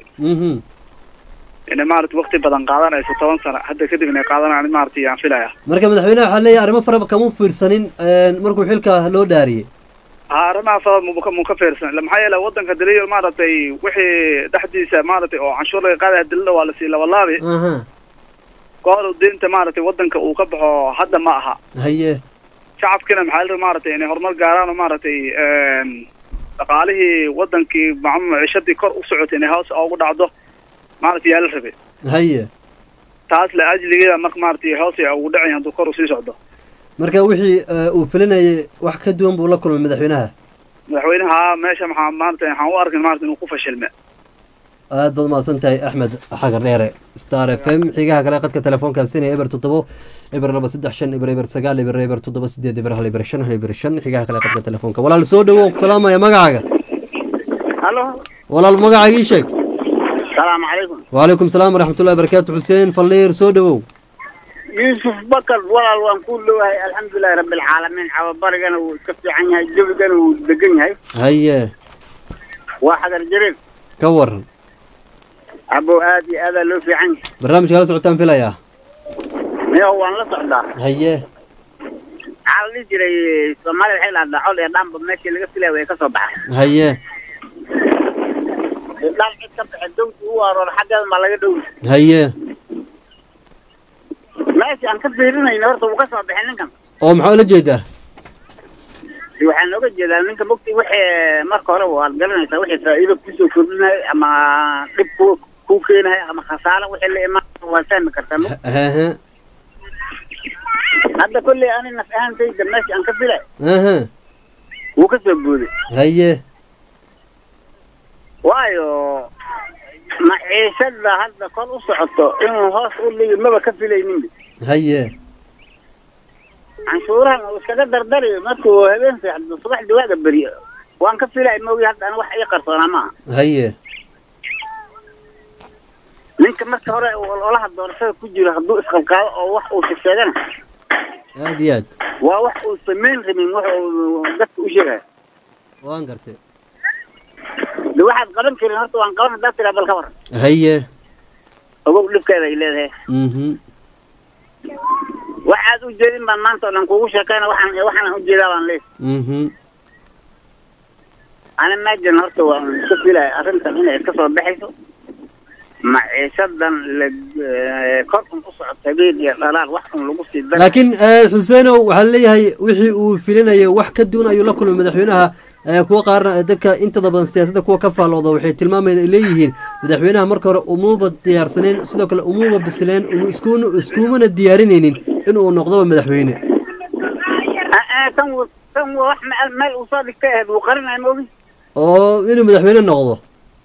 inay maaragtay waqti badan qaadanayso 10 sano hadda kadib inay qaadanayaan maaragtay aan filaya marka madaxweynaha waxa leeyahay arrimo fara kama fiirsanin markuu xilka loo dhaariyay arrimaha fara mu ka fiirsan maxaa yeelay wadanka daliil maaragtay wixii dhexdiisa maaragtay oo canshuur laga qaaday daliil waa la siiyay wallahi goor deynta maaragtay wadanka uu ka baxo hadda ma aha هيا shacabkina maxaa la maaragtay inay horumar gaaraan oo maaragtay dhaqaalihii wadankii maciishadii kor u socotay inay hoos ugu dhacdo maaragtay yaa la rabay هيا taas la ajligeeda marka maaragtay hoos ugu dhacay hadduu kor u sii socdo marka wixii uu filinayay wax ka duwan buu la kulmay madaxweynaha meesha maxaa maaragtay waxaan u arkin maaragtay inuu ku fashilmay aad baad mahadsan tahay axmed xagar dheere star f m xigaha kale qadka telefoonkaasina eber 7 eber 235 eber 9 eber 7 eber 1 eber 5 eber 5 xigaha kale qadka telefoonka walaal soo dhawow salaamaya magacaaga halo walaal magacaaga ii sheeg السلام عليكم وعليكم السلام ورحمة الله وبركاته حسين فلير سو دwow يوسف بكر ولا وان كله الحمد لله رب العالمين عبد برقنا وكفي عنها جبقنا ودقنها هيا واحد الجريد كور ابو ادي هذا لو في عنك برنامج قال سعودان في ليا يا هو انا صعدا هيا على جري سومالي الحين هذا حول يدام بمشي اللي قفله وهي كسو بخ هيا الان كبخ دوت هو رور حاجه ما لغا دو هيا ماشي ان كفيرنا horta uu ka soo bixin ninkan oo maxaa la jeedaa waxaan looga jeedaa ninka bogti wixii marka hore waa garanaysaa wixii faa'iido ku soo kordhinay ama dib ku keenay ama khasaaro wixii la imaan waa fahmi kartaa hadda kulli aan naf ahaantayda meesha aan ka filay wuu ka soo booday haye waayo maciishada hadda kor u socoto inuu hoos u dhigi maba ka filaynin haye canshuurahan uu iskaga dardariyo markuu habeen fiicdo subaxdii waaga beriyo waan ka filay moogi hadda aan wax ii qarsoonaa maaha haye ninka marka hore olaha doorashada ku jiro hadduu isqalqaado oo wax uu sheegana aad iyo aad waa wax uu samayn rabin wuxuu dadka u sheegaya waan gartay de waxaad qaban karin horta waan qaban haddaad tiraa bal ka waran haye ogow dhibkeeda ay leedahay waxaad u jeedin baan maanta oo dhan kuugu sheekayna waxaan u jeedaa baan leeyahay ana maajan horta waan iska filaya arrintan inay iska soo baxayso maciishadan korkan ku socota habeen iyo dhalaal wax un lagu sii dara laakiin xuseenow waxaa leeyahay wixii uu filinayay wax ka duwan ayuu la kulmay madaxweynaha kuwa qaarna dadka intada badan siyaasadda kuwa ka faalooda waxay tilmaamayeen ay leeyihiin madaxweynaha marka hore umuuba diyaarsaneen sidoo kale umuuba bisleen iskumana diyaarinaynin inuu noqdoba madaxweyne tan wax meel uu soo dhigtay ahayd wuu qarinaya maogi oo inuu madaxweyne noqdo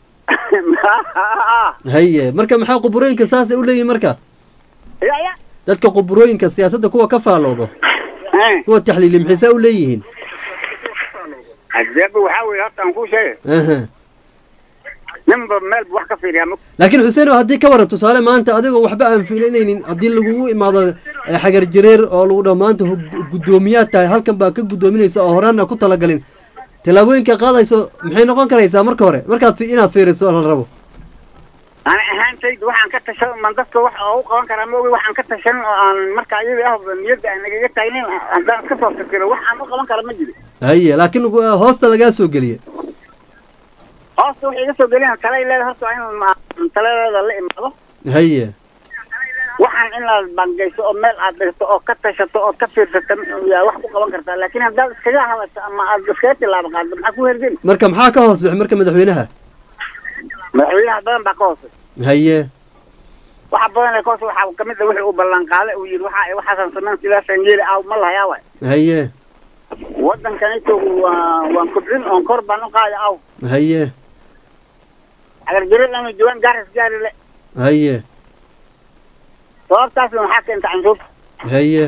haye marka maxaa quburooyinka saasay u leeyihin marka ya dadka quburooyinka siyaasadda kuwa ka faaloodo kuwa taxliili maxay saa u leeyihiin adeeba waxaa weeye horta aan kuu sheegay ninba meelba wax ka fiiriyaa laakiin xuseen haddii ka waran tusaale maanta adigoo waxba aan fiilinaynin haddii lagugu imaado xagar jareer oo lagu dhaho maanta guddoomiyaad tahay halkan baa ka guddoominaysa oo horaana ku talagalin tallaabooyinka qaadayso maxay noqon karaysaa marka hore markaad inaad fiiriso la rabo ana ahaantayda waxaan ka tashan man dadka wax oo u qaban karaa maogi waxaan ka tashan oo aan marka iyada ah niyadda aan nagaga taagnin haddaan iska soo fikiro wax aan u qaban kara ma jiro haye laakiin hoosta lagaa soo geliye hoosta waxay iga soo gelin tala leeda horta in taladeeda la imaado haye waxaan in la bangayso oo meel aad dhigto oo ka tashato oo ka fiirsato yaa wax ku qaban kartaa laakiin haddaad iskaga hadasho ama aad iskaga tilaabo qaado maxaa ku hergeli marka maxaa ka hoos bixi marka madaxweynaha badan baa ka hoosay haye waxa badan ee ka hoosay waxaa kamid ah wixii uu ballan qaaday uu yidhi waxaasan samayn sidaasaan yeeli aaw ma lahayaa waay haye waddankanito waan kobcin oon kor baan u qaada aaw haye agarjiro lama joogaan gaaris gaari le haye sababtaasna waxaa keenta canshuurta haye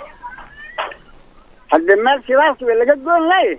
hadde meel sidaas wey laga goon laaye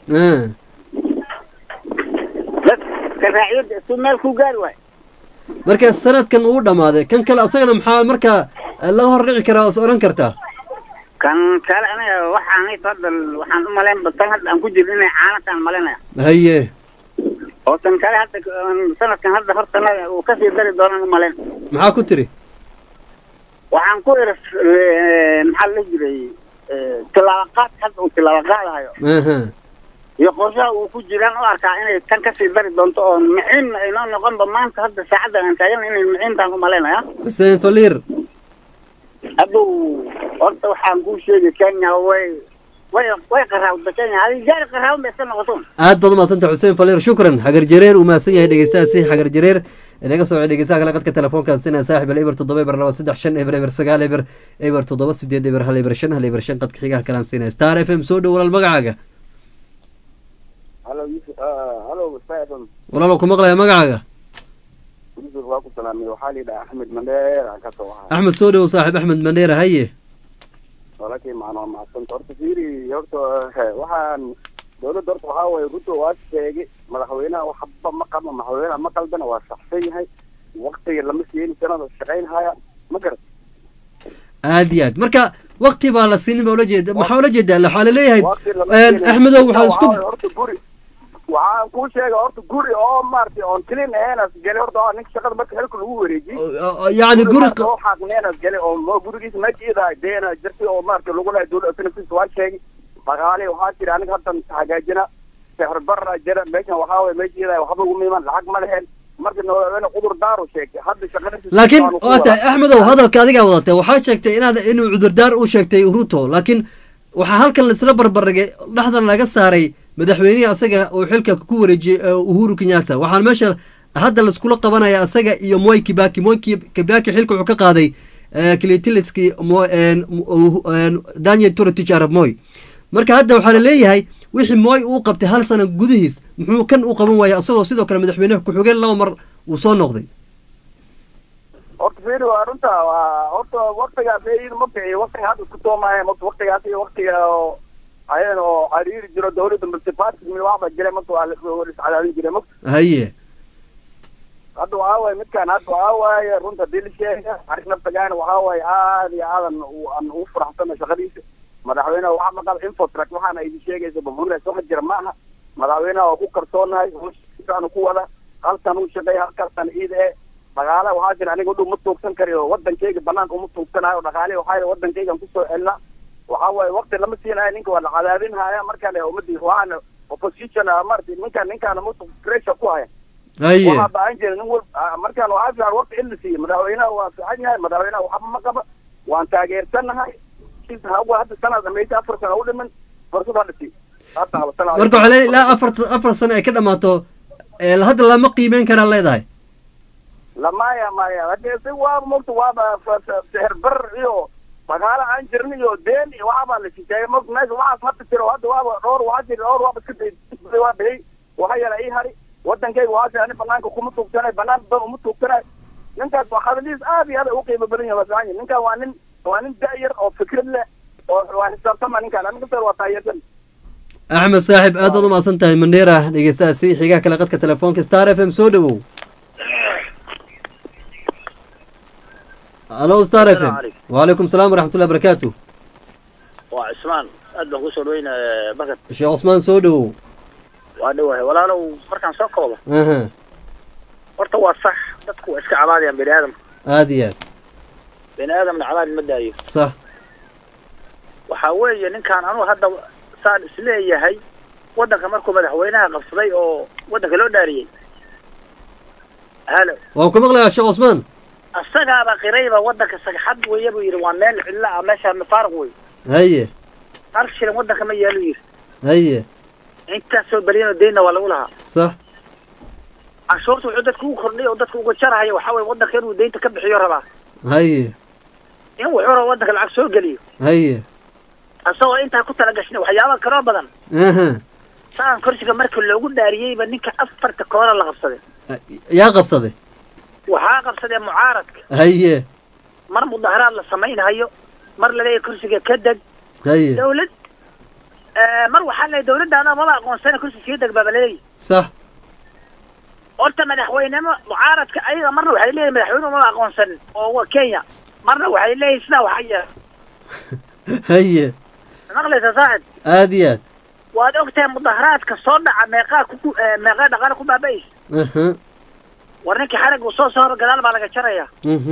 dadka raaciyadda isu meel ku gaari waayo marka sanadkan uu dhamaaday kan kale asagana maxaa marka laga hor dhici karaa oo is odhan kartaa kan kale aniga waxaan hadda waxaan u malayn tan hadda aan ku jirno inay caanataan malaynaya haye oo tan kale hadda sanadkan hadda hortana uu kasii dari doonaan u malayn maxaa ku tiri waxaan ku iri maxaa la jiray tilaabaqaad hadda uu tilaabaqaadahayo iyo qorshaha uu ku jiraan u arkaa inay tan kasii dari doonto oo muxiimna aynoo noqonba maanta hadda saacaddan aan taagan inay muxiimtaan u malaynaya xuseen faliir haddu horta waxaan kuu sheegay kenya way qaraawda kenya adi gaari qaraawan bay iska noqotoon aad baad umahadsanta xuseen faliir shukran xagar jareer uu mahadsan yahay dhegeystahaasi xagar jareer inaga soo dhegeystaha kale qadka telefoonkaan sina saaxib eber 7 eber 2 3 5 eber 9 eber eber 7 8 eber 1 eber 5 1 eber 5 qadka xigaha kalaan sina star fm soo dhow walaal magacaaga halo fm walaal ku maqlaya magacaaga waa ku salaamay waxaa la yidhaha axmed mandheer aan ka soo ahaa axmed soo dhow saaxib axmed mandheer haye walaalkay macnaa mahadsanta horta fiiri horta waxaan dawladda horta waxaa waaye ruto waa sheegay madaxweynaha waxba ma qaba madaxweynaha ma qaldana waa saxsan yahay waktiga lama siini sanada shaqaynhaya ma garat aad iyo aad marka wakti baa la siinin baa ula jeeda maxaa ula jeedaa waxaa laleeyahay axmedow waxaa isku horta guri waxaan kuu sheega horta guri oo maaragtay oon clean aheenas gele horta ninka shaqada marka xilka lagu wareejiyey yacni guri oo xaqneenas gele oo gurigiisa meeshiida deena jirtay oo maaragtay lagu lahay dawladda sanadkiisa waa sheegay dhaqaale waxaa jira aniga haddan hagaajina sexir barra jira meeshan waxaa waye meeshiida waxba ugu miiman lacag ma lehen marka madaxweyne cudur daaru sheegtay hadda shaqadiisa laakiin waa tahay axmedow hadalka adigaa wadatay waxaa sheegtay inuu cudurdaar u sheegtay ruto laakiin waxaa halkan laisla barbardhigay dhexdan laga saaray madaxweynihii asaga uu xilka ku wareejiyey uhuru kenyatta waxaan meesha hadda laiskula qabanaya asaga iyo Moi Kibaki xilka wuxuu ka qaaday Kilitiliski Daniel Toroitich arab Moi marka hadda waxaa laleeyahay wixii Moi uu qabtay hal sano gudihiis muxuu kan u qaban waaya asagoo sidoo kale madaxweynaha ku-xigeen 2 mar uu soo noqday horta fiiri waa runta horta waktigaas ma fiiyo waktiga hadda isku toomaya waktigaas iyo waktiga ayaan oo xiriir jiro dawladda multiparty waxba jira marka waa la iscadaadin jiray marka haye hadda waxaa waaye midkaan hadda waxaa waaye runta dil sheega arrin naftagaan waxaa waaye aad iyo aadan aan ugu faraxsana shaqadiisa madaxweynaha waxa maqal infotrak waxaana idin sheegaysa bambuuraas wax jira maaha madaxweynaha waa ku kalsoonahay howshiisaanu ku wada halkan uu shaqeeya halkaasaan ciid dhaqaale waxaa jira aniga udhow ma tuugsan kariyo wadankayga banaanka uma tuugsanayo dhaqaale waxaa wadankaygan kusoo celna waxaa waaye waqti lama siinayo ninka waa la cadaadinhaya markaan ummadii waxaana opposition marti ninkaana mutu pressure ku haya waxaa baahan jira nin wal markaan waxaa fiican waqti in la siiyo madaxweynaha waa fiican yahay madaxweynaha waxba ma qaba waan taageersanahay hadda sanad dhamaysa 4 sano u dhiman fursad hadda sii marka waxaa leeyahay ilaa afar sano ay ka dhamaato hadda lama qiimeyn karaa leedahay maya hadee si waa mogta waaba sehir bar iyo dhaqaale aan jirin iyo deen iyo waxbaa la shisheeye mogta meesha waxaas hadda jiro hadda waaba dhowr waaba iska day waa bixi waxa yala ii hari wadankayga waxaa jira ani banaanka kuma tuugsanay banaan ba uma tuugsanay ninkaas waa hadaliis aad iyo aad u qiimo badan yahay wasaanya ninkaan waa nin da-yar oo fikrad leh oo waa xisaabtama ninkaan aniga sar waa taageersan axmed saaxib aad baad umahadsan tahay mandheera dhegeystaasi xigaa kale qadka telefoonka star f m soo dhawow alo star f m وعليكم السلام ورحمة الله وبركاته وعثمان أدنى كسر وين بكر شيخ عثمان سودو وأدوه ولا لو مركان سوكوبة ورطوا صح تدكو إسك عبادي عن بني آدم هذه بني آدم من عبادي المدايو صح وحاولي إن كان أنو هذا صار سلية هاي ودك مركو مدحوينها قفصلي أو ودك لو داري هلا وكم أغلى يا شيخ عثمان السجا قريبة ودك السجا حد ويبو يروان إلا ماشى مفارق وي هي عارف شو ودك ما يلوير هي أنت سو برينا دينا ولا ولا صح عشورت وعدت كو خرني وعدت كو قشرها هي وحاول ودك ينو دين تكبح يورها هي هو عورة ودك العكس سو قليل هي أصلا أنت كنت لقشنا وحياة كرام بدن سان كرسي مركل لو قلنا دارية بنيك أفر تكورة اللي قبصده يا قبصده وحا قبصده معارض هي مر مظاهرات للسمين هيو مر لدي كرسي كدق هي دولة مر وحال دولة أنا والله أقول سنة كرسي سيدك بابلي صح قلت مدحوينه معارض أيضا مرة وحي لي مدحوينه ما أقول سنة وهو كينيا مرة وحي لي سنة وحيا هي نقلة صاعد آديات وهذا وقتها مظاهرات كصنع ميقا دقالكم بابيس ورنك حرق وصوص هذا قدال بالك شرية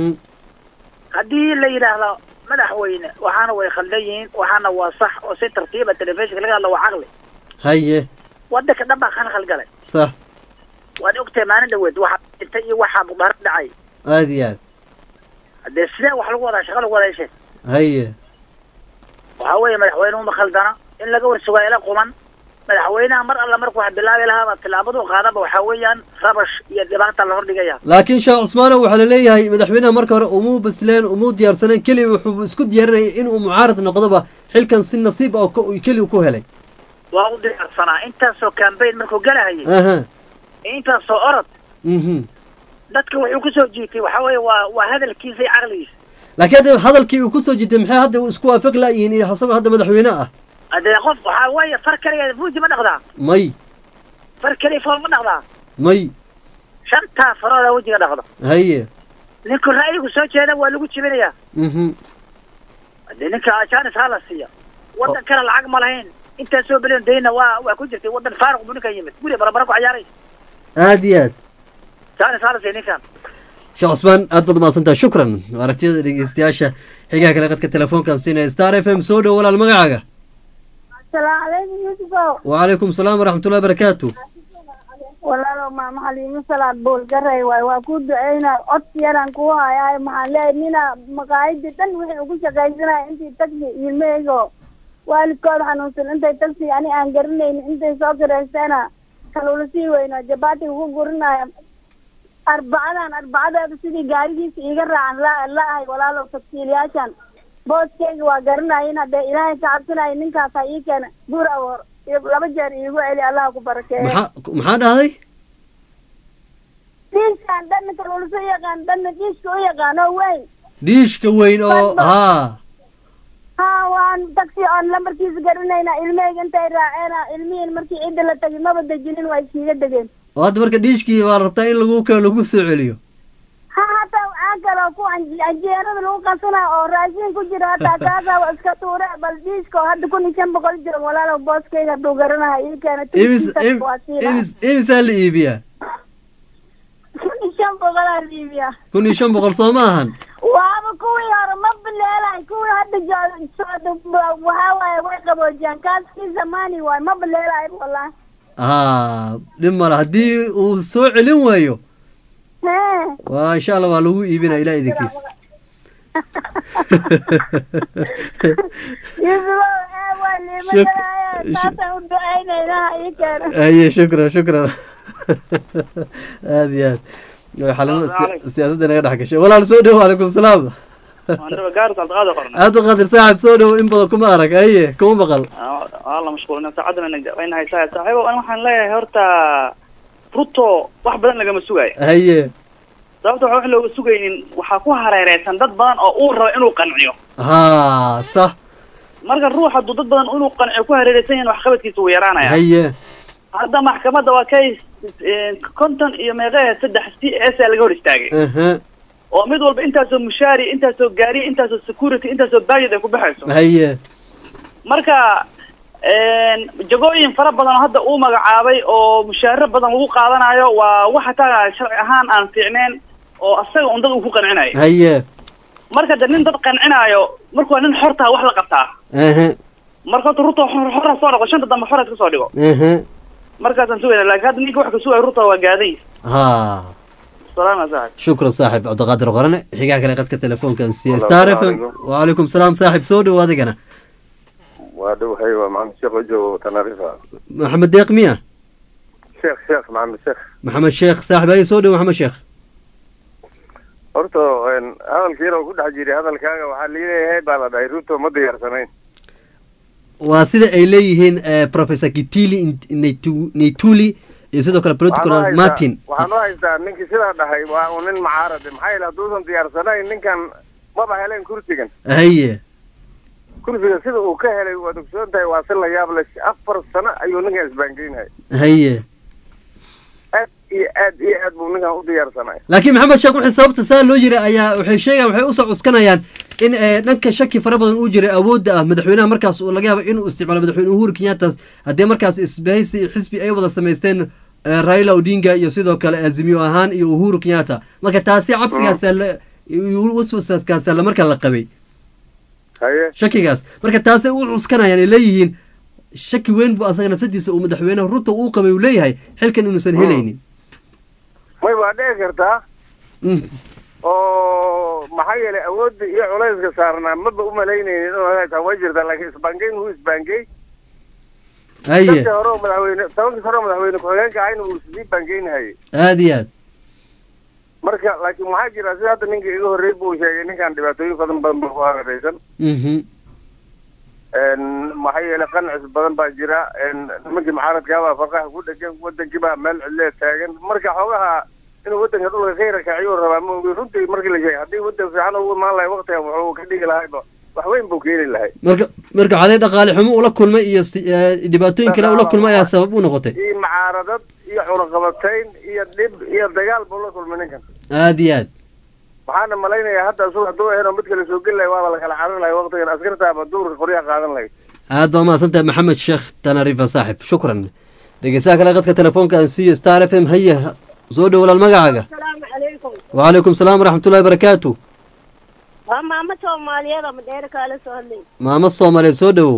هدي اللي يلاهلا مدحوين وحانا ويخليين وحانا وصح وسي ترتيب التلفزيون اللي قال له عقلي هي ودك دبا خان خلقلي صح وهذا وقتها ما ندود واحد انتي واحد مظاهرات دعاي آديات هدي السنة وحلو ولا شغل ولا شيء هي وحاوي مدحوينهم مخلدنا إن لقوا السواء لقوما مدحوينها مرة الله مركو حد الله لها تلعبوا وخاضبوا وحاويا ربش يدبعت الله هردي جايا لكن شيخ عثمان وحل ليه مدحوينها مركو أمو بسلين أمو ديار سنين كلي وسكت ديارنا إنه معارض نقضبه حل كان سن نصيب أو كلي وكوهلي وأقول الصناعة أنت سو كامبين مركو قالها هي أنت سو أرد dadka wuxuu ku soo jiitay waxa weeye waa hadalkiisa aqligiisa laakiin hadalkii uu ku soo jiitay maxay hadda isku waafaq la yihiin xasab hadda madaxweyne ah hadee qof waxa weeye far kaliya fuuji ma dhaqdaa may far kaliya fool ma dhaqdaa may shanta farada wajiga dhaqdo haye ninka ra'yigu soo jeeda waa lagu jibinayaa hadee ninka ajaanis hala siiya wadan kale lacag ma lahayn inta soo bilin deena waa ku jirtay wadan faaruq buu ninka yimid guri barabara ku ciyaaray aadiyad jaanis hala siiya ninkan sheekh cusmaan aad baad mahadsantahay shukran aragtiyada dhegeystayaasha xigaha kale qadka telefoonkan siinaya star f m soo dhow walaal magacaaga السلام عليكم يوسف وعليكم السلام ورحمة الله وبركاته والله لو ما محلي صلاة بول جري وأكون دعينا أطيران كوها يا محلي منا مقاعد تن وحنا شقايزنا أنت تكفي يميجو والكل حنوصل أنت تكفي يعني أنجرني أنت ساكر السنة كلولسي وين جباتي هو قرنا أربعة بسيدي جاري سيجر عن لا هاي ولا لو تفصيل عشان بوسكي وقرنا هنا ده إلهي تعبتنا إنك كافيك أنا دور أور لما جري يقول لي الله كبركة محاد هذي ديش كان دم كلولسي كان دم ديش كوي كان وين ديش كوين أو ها وان تاكسي أن لما كيس قرنا هنا إلمي أنت أنا إلمي المركي عند لا تجي ما بدي جنين ويشيل دقين وهذا مركز ديش كي وارتاين لجوك سعليو حتى kale ku anjeerada lagu qasana oo raashin ku jira hata kaasa waa iska tuure bal diisko hadda 1500 jiro walaalo booskeyga duu garanahay ii keena imis la iibiya 1500 liibiya 1500 soo maahan waaba kuwii hore ma bileelay kuwii hadda waxaa waaye way qaboojiyaan kaaskii zamaani waay ma bileelay wallahi dhib male haddii uu soo celin waayo waa insha allah waa lagu iibinaa ilaa idinkiis aye shukran aad iyo aad siyaasadda naga dhex gashay walaal soo dhowo calaykum salaam cabdiqaadir saaxib soo dhowo in badan kuma arag haye kuma maqal alla mashquulina saacadana wayna haysaa saaxiibo waxaan leeyahay horta ruto wax badan lagama sugaayo haye sababta wax looga sugaynin waxaa ku hareereysan dad badan oo uu rabo inuu qanciyo sax marka ruux hadduu dad badan inuu qanciyo ku hareereysan yahin wax qabadkiisa wuu yaraanaya haye hadda maxkamadda waa kay 50 iyo meeqaha 3 CS laga hor istaagay oo mid walba intaasoo mushaari intaasoo gaari intaasoo security intaasoo budget ay ku baxayso haye marka jagooyin fara badan oo hadda uu magacaabay oo mushaaro badan lagu qaadanayo waa waxa taa sharci ahaan aan fiicneen oo asaga un dad uu ku qancinayo haye marka nin dad qancinayo markuu nin xorta wax la qabtaa marka ruto xor soo noqo shanta dambe xor ka soo dhigo markaasaan sugayna laakiin hadda ninka wax ka sugay ruto waa gaaday salaam saaxib shukran saaxib cabdiqaadir qorane xigaa kale qadka telefoonkan siya star fm وعليكم السلام saaxib soo dhow adigana waa dhowhay waa maxamed sheekh ojo tanarifa maxamed deeq miya sheekh maxamed sheekh saaxib ay soo dhow maxamed sheekh horta hadalkiina ku dhex jiray hadalkaaga waxaa leeyahay baa la dhahay ruto ma diyaarsanayn waa sida ay leeyihiin professor Kitili Neituli iyo sidoo kale political Martin waxaan u haystaa ninkii sidaa dhahay waa uu nin mucaarad maxay la duusan diyaarsanayn ninkan maba heleen kursigan haye kursiga sida uu ka helay waa dugsoon tahay waa si la yaab leh 4 sano ayuu ninkan isbaangeynay haye aad buu ninkan u diyaarsanay laakiin maxamed sheekh wixii sababta saa loo yiri ayaa waxay sheegayaan waxay u soo cuskanayaan in dhanka shaki fara badan uu jiray awoodda ah madaxweynaha markaas uu laga yaabo inuu isticmaalo madaxweyne Uhuru Kenyatta haddii markaas isbahaysi xisbi ay wada sameysteen Raila Odinga iyo sidoo kale Azimio ahaan iyo Uhuru Kenyatta marka taasi cabsigaas waswasaskaas la marka la qabay haye shakigaas marka taasi uu cuskanayaan leeyihiin shaki weyn buu asaga nafsadiisa uu madaxweynaha Ruto uu qabay uu leeyahay xilkan inuusan helaynin way waa dhici kartaa oo maxaa yeelay awoodda iyo culayska saarnaa maba u malaynaynin inuu haytaa way jirtaa laakiin isbaangeyn wuu isbaangey haye tobankii hore madaxweyne ku-xigeenka ahayna uu sii baangeynahayay aad iyo aad marka laakiin waxaa jira sida hadda ninka iga horreey buu sheegay ninkan dhibaatooyin badan baa ku hareeraysan maxaa yeelay qancis badan baa jira nimankii mucaaradkaabaa farqaha ku dhegan wadankii baa meel cidlee taagan marka xoogaha inuu wadanka dhulka ka yara kaciyuu rabaa maogi runtii markii la sheegay haddii wadan fiican ugu imaan lahay waqtigan wuxuu ka dhigi lahayba wax weyn buu keeni lahay marka caday dhaqaale xumo ula kulmay iyo dhibaatooyin kale ula kulmay ayaa sabab u noqotay iyo mucaaradad iyo cunaqabatayn iyo dhib iyo dagaal buu la kulmay ninkan aad iyo aad waxaana malaynayaa hadda asugu hadduu aheen oo mid kale soo geli lahay waaba la kala carin lahay waqtigan askartaaba duurka qoryaha qaadan lahayd aad baa mahadsantahay maxamed sheekh tanarifa saaxib shukran dhegeystaha kale qadka telefoonka aan siiyo star f m haye soo dhow walaal magacaaga وعليكم السلام ورحمة الله وبركاته maamo Soomaaliyeed ama dheer kala soo hadlay maamo Soomaaliyeed soo dhow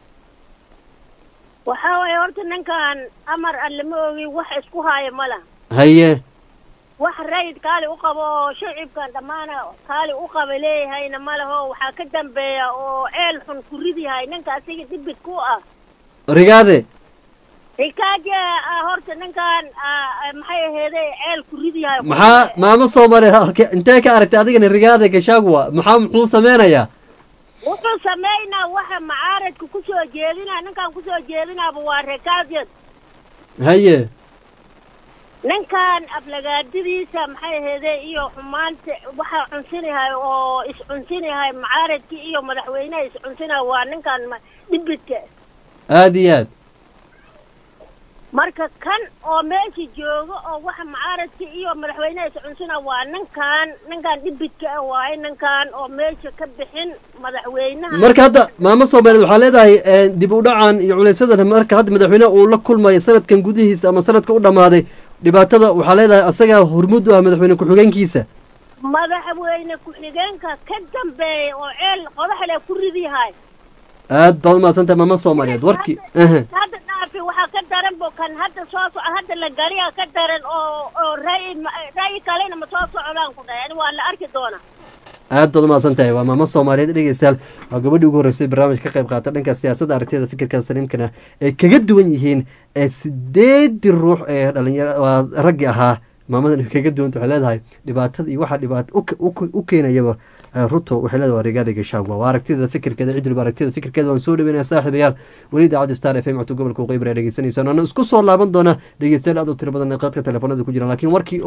waxa way horta ninkan amar allama ogi wax isku haaya mala haye wax rayd kaali u qabo shacibkan dhamaana kaali u qabo leeyahayna malaho waxa ka dambeeya oo eel xun ku ridiyahay ninka asiga dibid ku ah rigaade rikaaje horta ninkan maxay aheeday eel ku ridiyahay maxaa maamo Soomaaliyeed intee ka aragtay adigana rigaade gashagwa muxuu sameynayaa wuxuu sameynaa waxa macaaradku ku soo jeedinaa ninkan ku soo jeedinaaba waa rikaaje haye ninkan aflagaadidiisa maxay aheeday iyo xumaanta waxa cunsinahay oo is cunsinahay macaaradkii iyo madaxweynaha is cunsinahay waa ninkan dibidka aad iyo aad marka kan oo meesha jooga oo waxa mucaaradka iyo madaxweynaha cunsina waa ninkan dhibidka ah waaye ninkan oo meesha ka bixin madaxweynaha marka hadda maamo Soomaaliyeed waxaa leedahay dib u dhacan iyo culaysadan marka hadda madaxweynaha uu la kulmayo sanadkan gudihiisa ama sanadka u dhamaaday dhibaatada waxaa leedahay asaga hormuud u ah madaxweyne ku-xigeenkiisa madaxweyne ku-xigeenka ka dambeeyay oo ceel qodaxle ku ridiyahay aad baad umaadsantay maamo Soomaaliyeed warkii hadda dhaafi waxaa ka daran bokan hadda soo hadda la gariya ka daran oo raay kalena ma soo socdaan ku dhayn waa la arki doona aad baad umaadsantay waa maamo Soomaaliyeed dhegeystayaal waa gabadhii ugu horeysay barnaamij ka qayb qaata dhanka siyaasadda aragtida fikirka saliimkana ay kaga duwan yihiin 8 ruux ee dhalinyaro waa rag ahaa maamadan kaga duwan waxay leedahay dhibaatada iyo waxa dhibaato u keenayaba ruto waxay leedahay wareegada Gashagwa waa aragtida fikirkeeda cidul aragtida fikirkeeda waan soo dhaweynaa saaxiibayaal wali idaacada Star FM codka gobolka Qeybra dhageysanaysan aan isku soo laaban doona dhageystayaal aad u tiro badan qadka telefoonada ku jiraan laakiin warkii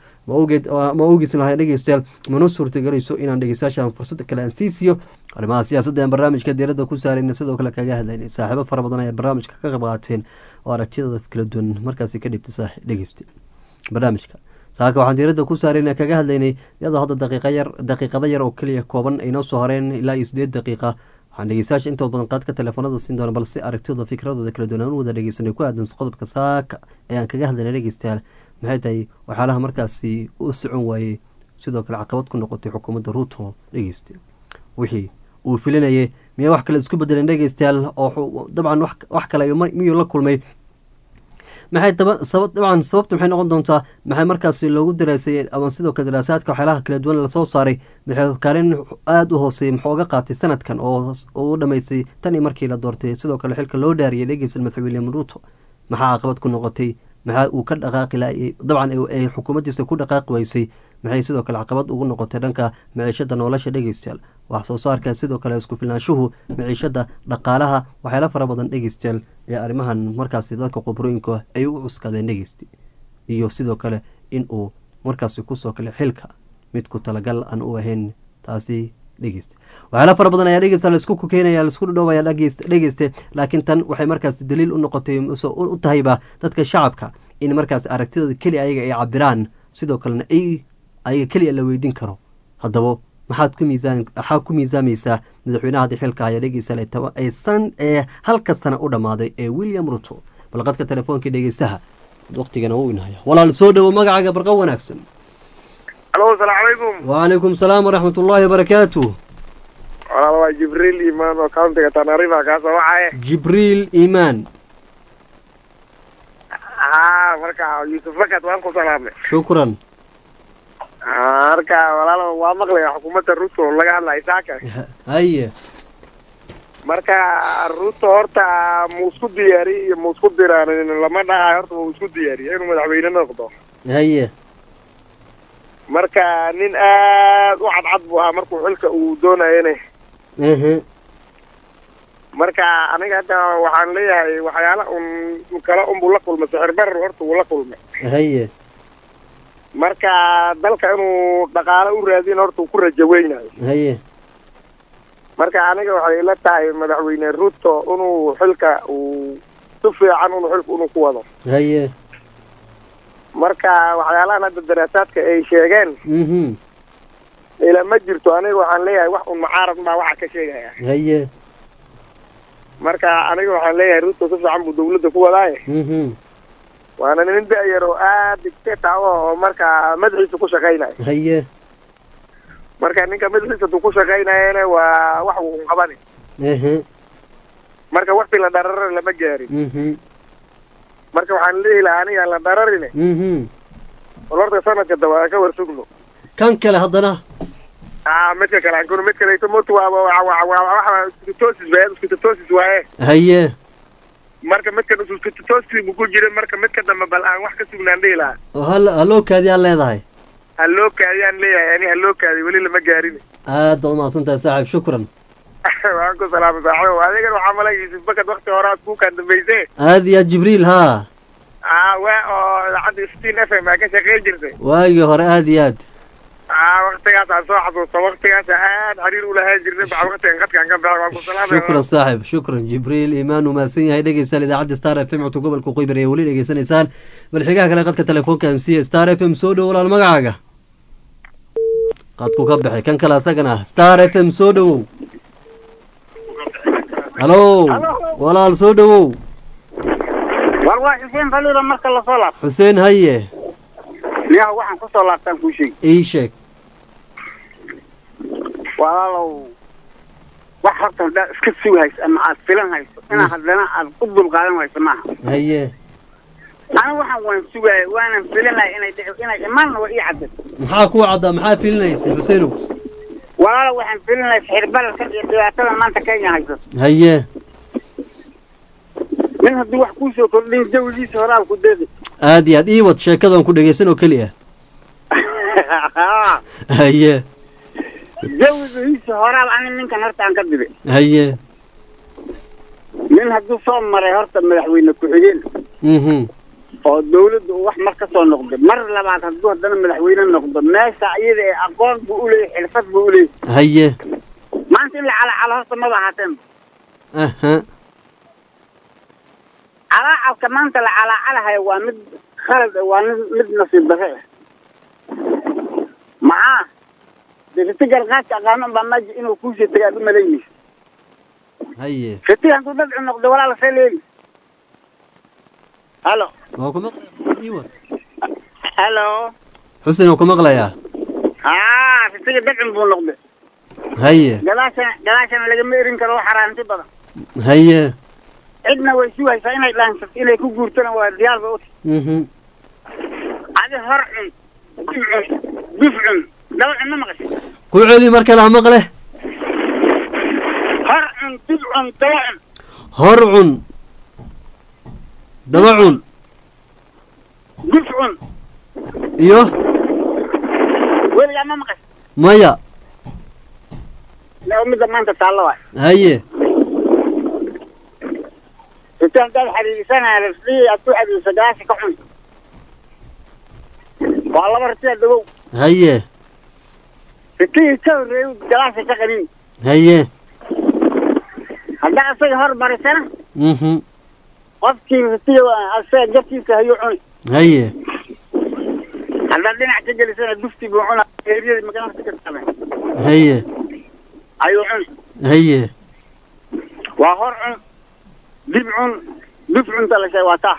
ma oogis lahayn dhageystayaal mana suurtagelayso inaan dhageystayaashan fursad kale aan siiyo arrimaha siyaasadda ee barnaamijka diiradda ku saarayna sidoo kale kaga hadlaynay saaxiibo fara badan ayaa barnaamijka ka qayb qaateen oo aragtidooda kala duwan markaasi ka dhibtay saaxiib dhageysta barnaamijka saaka waxaan diiradda ku saarayna kaga hadlaynay iyadoo hadda daqiiqada yar oo keliya kooban ay noo soo hareen ilaa 8 daqiiqa waxaan dhegeystayaasha intood badan qaadka telefoonada siin doona balse aragtidooda fikradooda kala duwan aan wada dhegeysanay ku aadan qodobka saaka ayaan kaga hadlaynay dhegeystayaal maxay tahay waxyaalaha markaasi u socon waayey sidoo kale caqabad ku noqotay xukuumadda Ruto dhegeysta wixii uu filinayay miyaa wax kale isku bedeleen dhegeystayaal oo dabcan wax kale miyuu la kulmay maxay dabcan sababta maxay noqon doontaa maxay markaasi loogu daraasay ama sidoo kale daraasaadka waxyaalaha kala duwan la soo saaray maxay kaalin aad u hooseeyay muxuu uga qaatay sanadkan oo u dhamaysay tan markii la doortay sidoo kale xilka loo dhaariyay dhegeysan madaxweyne William Ruto maxaa caqabad ku noqotay maxaa uu ka dhaqaaqi laayay dabcan ay xukuumaddiisa ku dhaqaaqi waysay maxay sidoo kale caqabad ugu noqotay dhanka maciishada nolosha dhegeystayaal wax soo saarka sidoo kale isku filnaanshuhu maciishada dhaqaalaha waxyaalo fara badan dhegeystayaal ee arrimahan markaasi dadka khibrooyinka ay u cuskadeen dhegeysti iyo sidoo kale in uu markaasi kusoo kale xilka mid ku talagal aan u ahayn taasi dhegeysta waxyaalo fara badan ayaa dhegeysta la isku keenaya la isku dhoobaya dhegeyste laakiin tan waxay markaasi daliil u noqotay u tahayba dadka shacabka in markaasi aragtidooda keli ayaga ay cabiraan sidoo kalena ayaga keliya la weydiin karo haddaba maxaa ku miisaamaysaa madaxweynaha haddii xilka haya dhegeysta halka sana u dhammaaday ee William Ruto balqadka telefoonka dhegeystaha waqtigana uu inaya walaal soo dhawo magacaaga barqa wanaagsan alo assalaamu calaykum وعليكم السلام ورحمة الله وبركاته walaal waa Jibriil Imaan oo countiga Tana River ka soo wacay Jibriil Imaan marka Yusuf Fakad waan ku salaamay shukran marka walaal waa maqlay xukuumadda Ruto laga hadlay saaka haye marka Ruto horta muusku diyaari muusku diraan lama dhahay horta muusku diyaari inuu madaxweyne noqdo haye marka nin aad u cadcad buu ahaa markuu xilka uu doonayay marka aniga hadda waxaan leeyahay waxyaala kala buu la kulmay sixir barar horta uu la kulmay haye marka dalka inuu dhaqaale u raadin horta uu ku rajaweynayo haye marka aniga waxay ila tahay madaxweyne Ruto inuu xilka uu si fiican inuu ku wado haye marka waxyaalahan hadda daraasaadka ay sheegeen ila ma jirto aniga waxaan leeyahay wax mucaarad baa waxa ka sheegaya haye marka aniga waxaan leeyahay Ruto si fiican buu dawladda ku wadaaye waana nin da'yar oo aad dictator oo marka madaxiisa ku shaqeynaya haye marka ninka madaxiisa ku shaqeynayana waa wax uu qabani marka waqti la dharar lama gaarin marka waxaan leeyahay aniga la dararin horta sanadka dawaa ka warsugno kan kale haddana midka kale aan mid kale moto waa isku waaye haye marka midka isku ku jira marka midka dambe bal aan wax ka sugnaan dheelaa haloo kaadiyaan leedahay haloo kaadiyaan leeyahay ani haloo kaadi weli lama gaarin aad baad umahadsantahay saaxiib shukran waan ku salaamay saaxiib adiga waxaa malay Yusuf Fakad waqti hore aad ku kan dambeysay aad ya Jibriil haa waa oo idaacadda Star FM ka shaqeyn jirtay waagii hore aad iyo aad waqtigaas aan soo xasuusto waqtigaas aad xiriir u lahaan jirnay baa waqtigan qadkaan ka baxay waan ku salaamay shukran saaxib shukran jibriil iimaan umaasan yahay dhegeystayaal idaacadda star f m codka gobolka qoybar ee weli dhegeysanaysaan bal xigaha kale qadka telefoonka aan siiya star f m soo dhowo walaal magacaaga qadku ka baxay kan kale asagana star f m soo dhowow halo walaal soo dhowow war waa xuseen faliiro marka la soo laabto xuseen haye niyaha waxaan ku soo laabtaan kuu sheeg ii sheeg walaalow wax horta haddaad iska sugi hayso ama aad filan hayso inaa haddana aad u dulqaadan hayso maaha haye anigu waxaan waan sugaaya waanan filanaya inay imaanna waa ii cadday maxaa kuu caddaa maxaa filinaysa xuseenow walaalow waxaan filinaya sixirbararka iyo dhibaatada maanta Kenya hayso haye nin haddii wax kuu soo kordhin jawigiisa horaa ku deeqi aad iyo aad ii wad sheekadan ku dhegeysan oo keliya haye jawigiisa horaa ani ninkan horta aan ka diray haye nin hadduu soo maray horta madaxweyne ku-xigeen oo dawladda uu wax mar ka soo noqdo mar labaad hadduu haddana madaxweyne noqdo meesha iyada ee aqoon buu u leeyahay xirfad buu u leeyahay haye maanta in la calacalo horta maba ahaateen calacalka maanta la calacalahayo waa mid khalad waa mid nasiib darre ah maxaa degti garqaadka aqaanan baa maji inuu kuusii tagay aad u malaynaysa haye fiti hadduu dadcu noqdo walaala see leegi halo waa ku maqlayaa ii wad halo xuseen oo ku maqlayaa fitiga dadcun buu noqday haye gadaashana lagama erin karo xaraanti badan haye cidna way sugaysaa inay dhaansato inay ku guurtana waa diyaar ba uti adi hor cun duf cun daba cun ma maqashay ku celi mar kale ha maqle hor cun duf cun daba cun hor cun daba cun duf cun iyo weligaa ma maqashay maya midda maanta taallo waay haye intaan dad xariisanaya lafdii aad ku xariisa gadaasha ka cun waa laba ratiya dabow haye fitii ka horreeyo gadaasha ka qanin haye haddaa asaga hor marisana qofkii fitiga asaga jaftiisa hayuu cuni haye haddaad dhinac ka gelisana duftii buu cuna eeriyadii maganasa ka taabeen haye ayuu cuni haye waa hor cun dib cun duf cunta la sheeg waa taa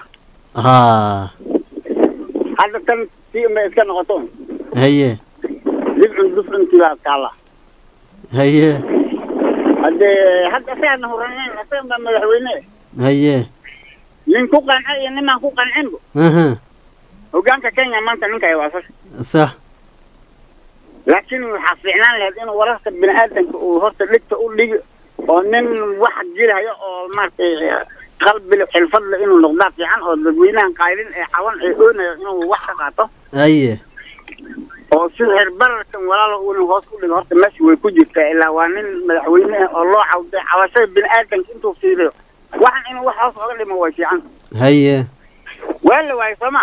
hadda tan tii ma iska noqoto haye dib cun duf cuntii baa taalla haye haddee hadda asaana huraneyn asagan baa madaxweyne haye nin ku qanca iyo ninaan ku qancinbo hogaanka Kenya maanta ninka waa sax laakiin waxaa fiicnaan lahayd inuu wararka bini'aadanka uu horta dhigta u dhigo oo nin wax jirayo oo maartay qalbi xilfad leh inuu noqdaa fiican oo dadweynahan qaylin ee cawan ee oonayo inuu wax ka qaato haye oo si herbarkan walaalo uu hoos u dhigo horta meesha way ku jirtaa ilaa waa nin madaxweyne oo loo cawday cawashada bini'aadanka intuu fiiriyo waxaan inuu wax hoos oga dhimo way fiican haye wala way sama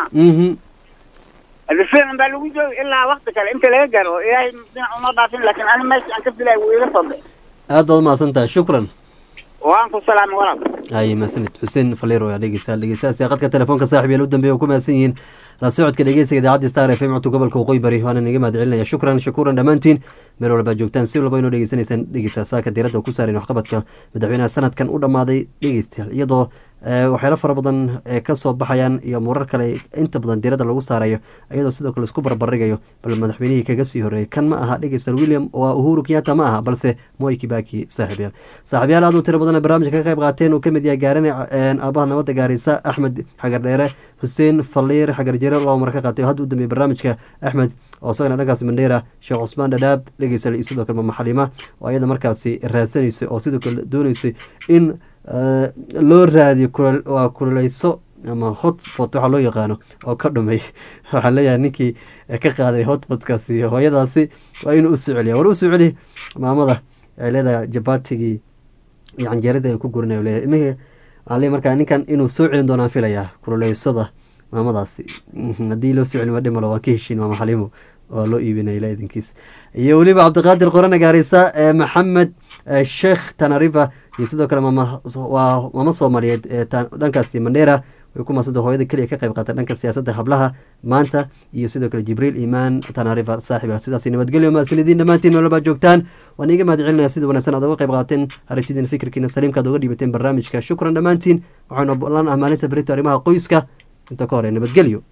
الفيلم بالو جو إلا وقت كله أنت لا يجرو إيه ما بعرفين لكن أنا ماشي أنت في لا وإيه صدق هذا ما سنتا شكرا وأنكم السلام ورحمة أي ما سنت حسين فليرو يا دقيقة سياقتك تلفونك صاحبي الودن بيوكم سين راسعد كدقيقة سيدي عادي ستار في معتو قبل كوقي بري وانا نجمع دعلنا شكرا دمانتين ميرو لبا جوجتان سيلو بينو دقيقة ساكا ديرada ku saarin waxqabadka madaxweynaha sanadkan u dhamaaday dhageystayaal iyadoo waxyaalo fara badan ka soo baxayaan iyo murar kale inta badan diirada lagu saarayo iyadoo sidoo kale isku barbarigayo bal madaxweynihii kaga sii horeeyay kan ma aha dhageystayaal William waa Uhuru Kenyatta ma aha balse Moi Kibaki saaxiibayaal aad u tiro badan barnaamijka ka qayb qaateen oo kamid yahay gaarane aabaha nabadda Gaarisa Axmed Xagar Dheere Hussein Faliir Xagar Jire loo mar ka qaatay hadda u dambeeyay barnaamijka Axmed oo sagana dhagaas Mandheera Sheekh Cusmaan Dhadhaab dhageystayaal sidoo kale Maxalima oo ayada markaasi raadsanayso oo sidoo kale doonaysay in loo raadiyo kuleyso ama hotpot waxa loo yaqaano oo ka dhumay waxa leeyahay ninkii ka qaaday hotpotkaasi hooyadaasi waa inuu u soo celiyo war u soo celi maamada ay leedahay jabatigii iyo canjeerada ay ku gurinayo leeyahay iminka aan markaa ninkan inuu soo celin doonaan filayaa kuleysada maamadaasi haddii loo soo celin waa dhimalo waa ka heshiin maama xalimo waa loo iibinaya ilaa idinkiis iyo weliba cabdiqaadir qorane gaarisa maxamed sheekh tanariva iyo sidoo kale waa mama soomaaliyeed dhankaasi mandheera way ku maasada hooyada keliya ka qayb qaata dhanka siyaasadda hablaha maanta iyo sidoo kale jibriil imaan tanariva saaxiib sidaas nabadgelyo maasanidiin dhammaantiin meelba joogtaan waan iiga mahad celinaya sida wanaagsan aad uga qayb qaateen aragtidiin fikirkiina saliimka aad uga dhiibateen barnaamijka shukran dhammaantiin waxaanu ballan ah maalinta berito arrimaha qoyska inta ka hore nabadgelyo.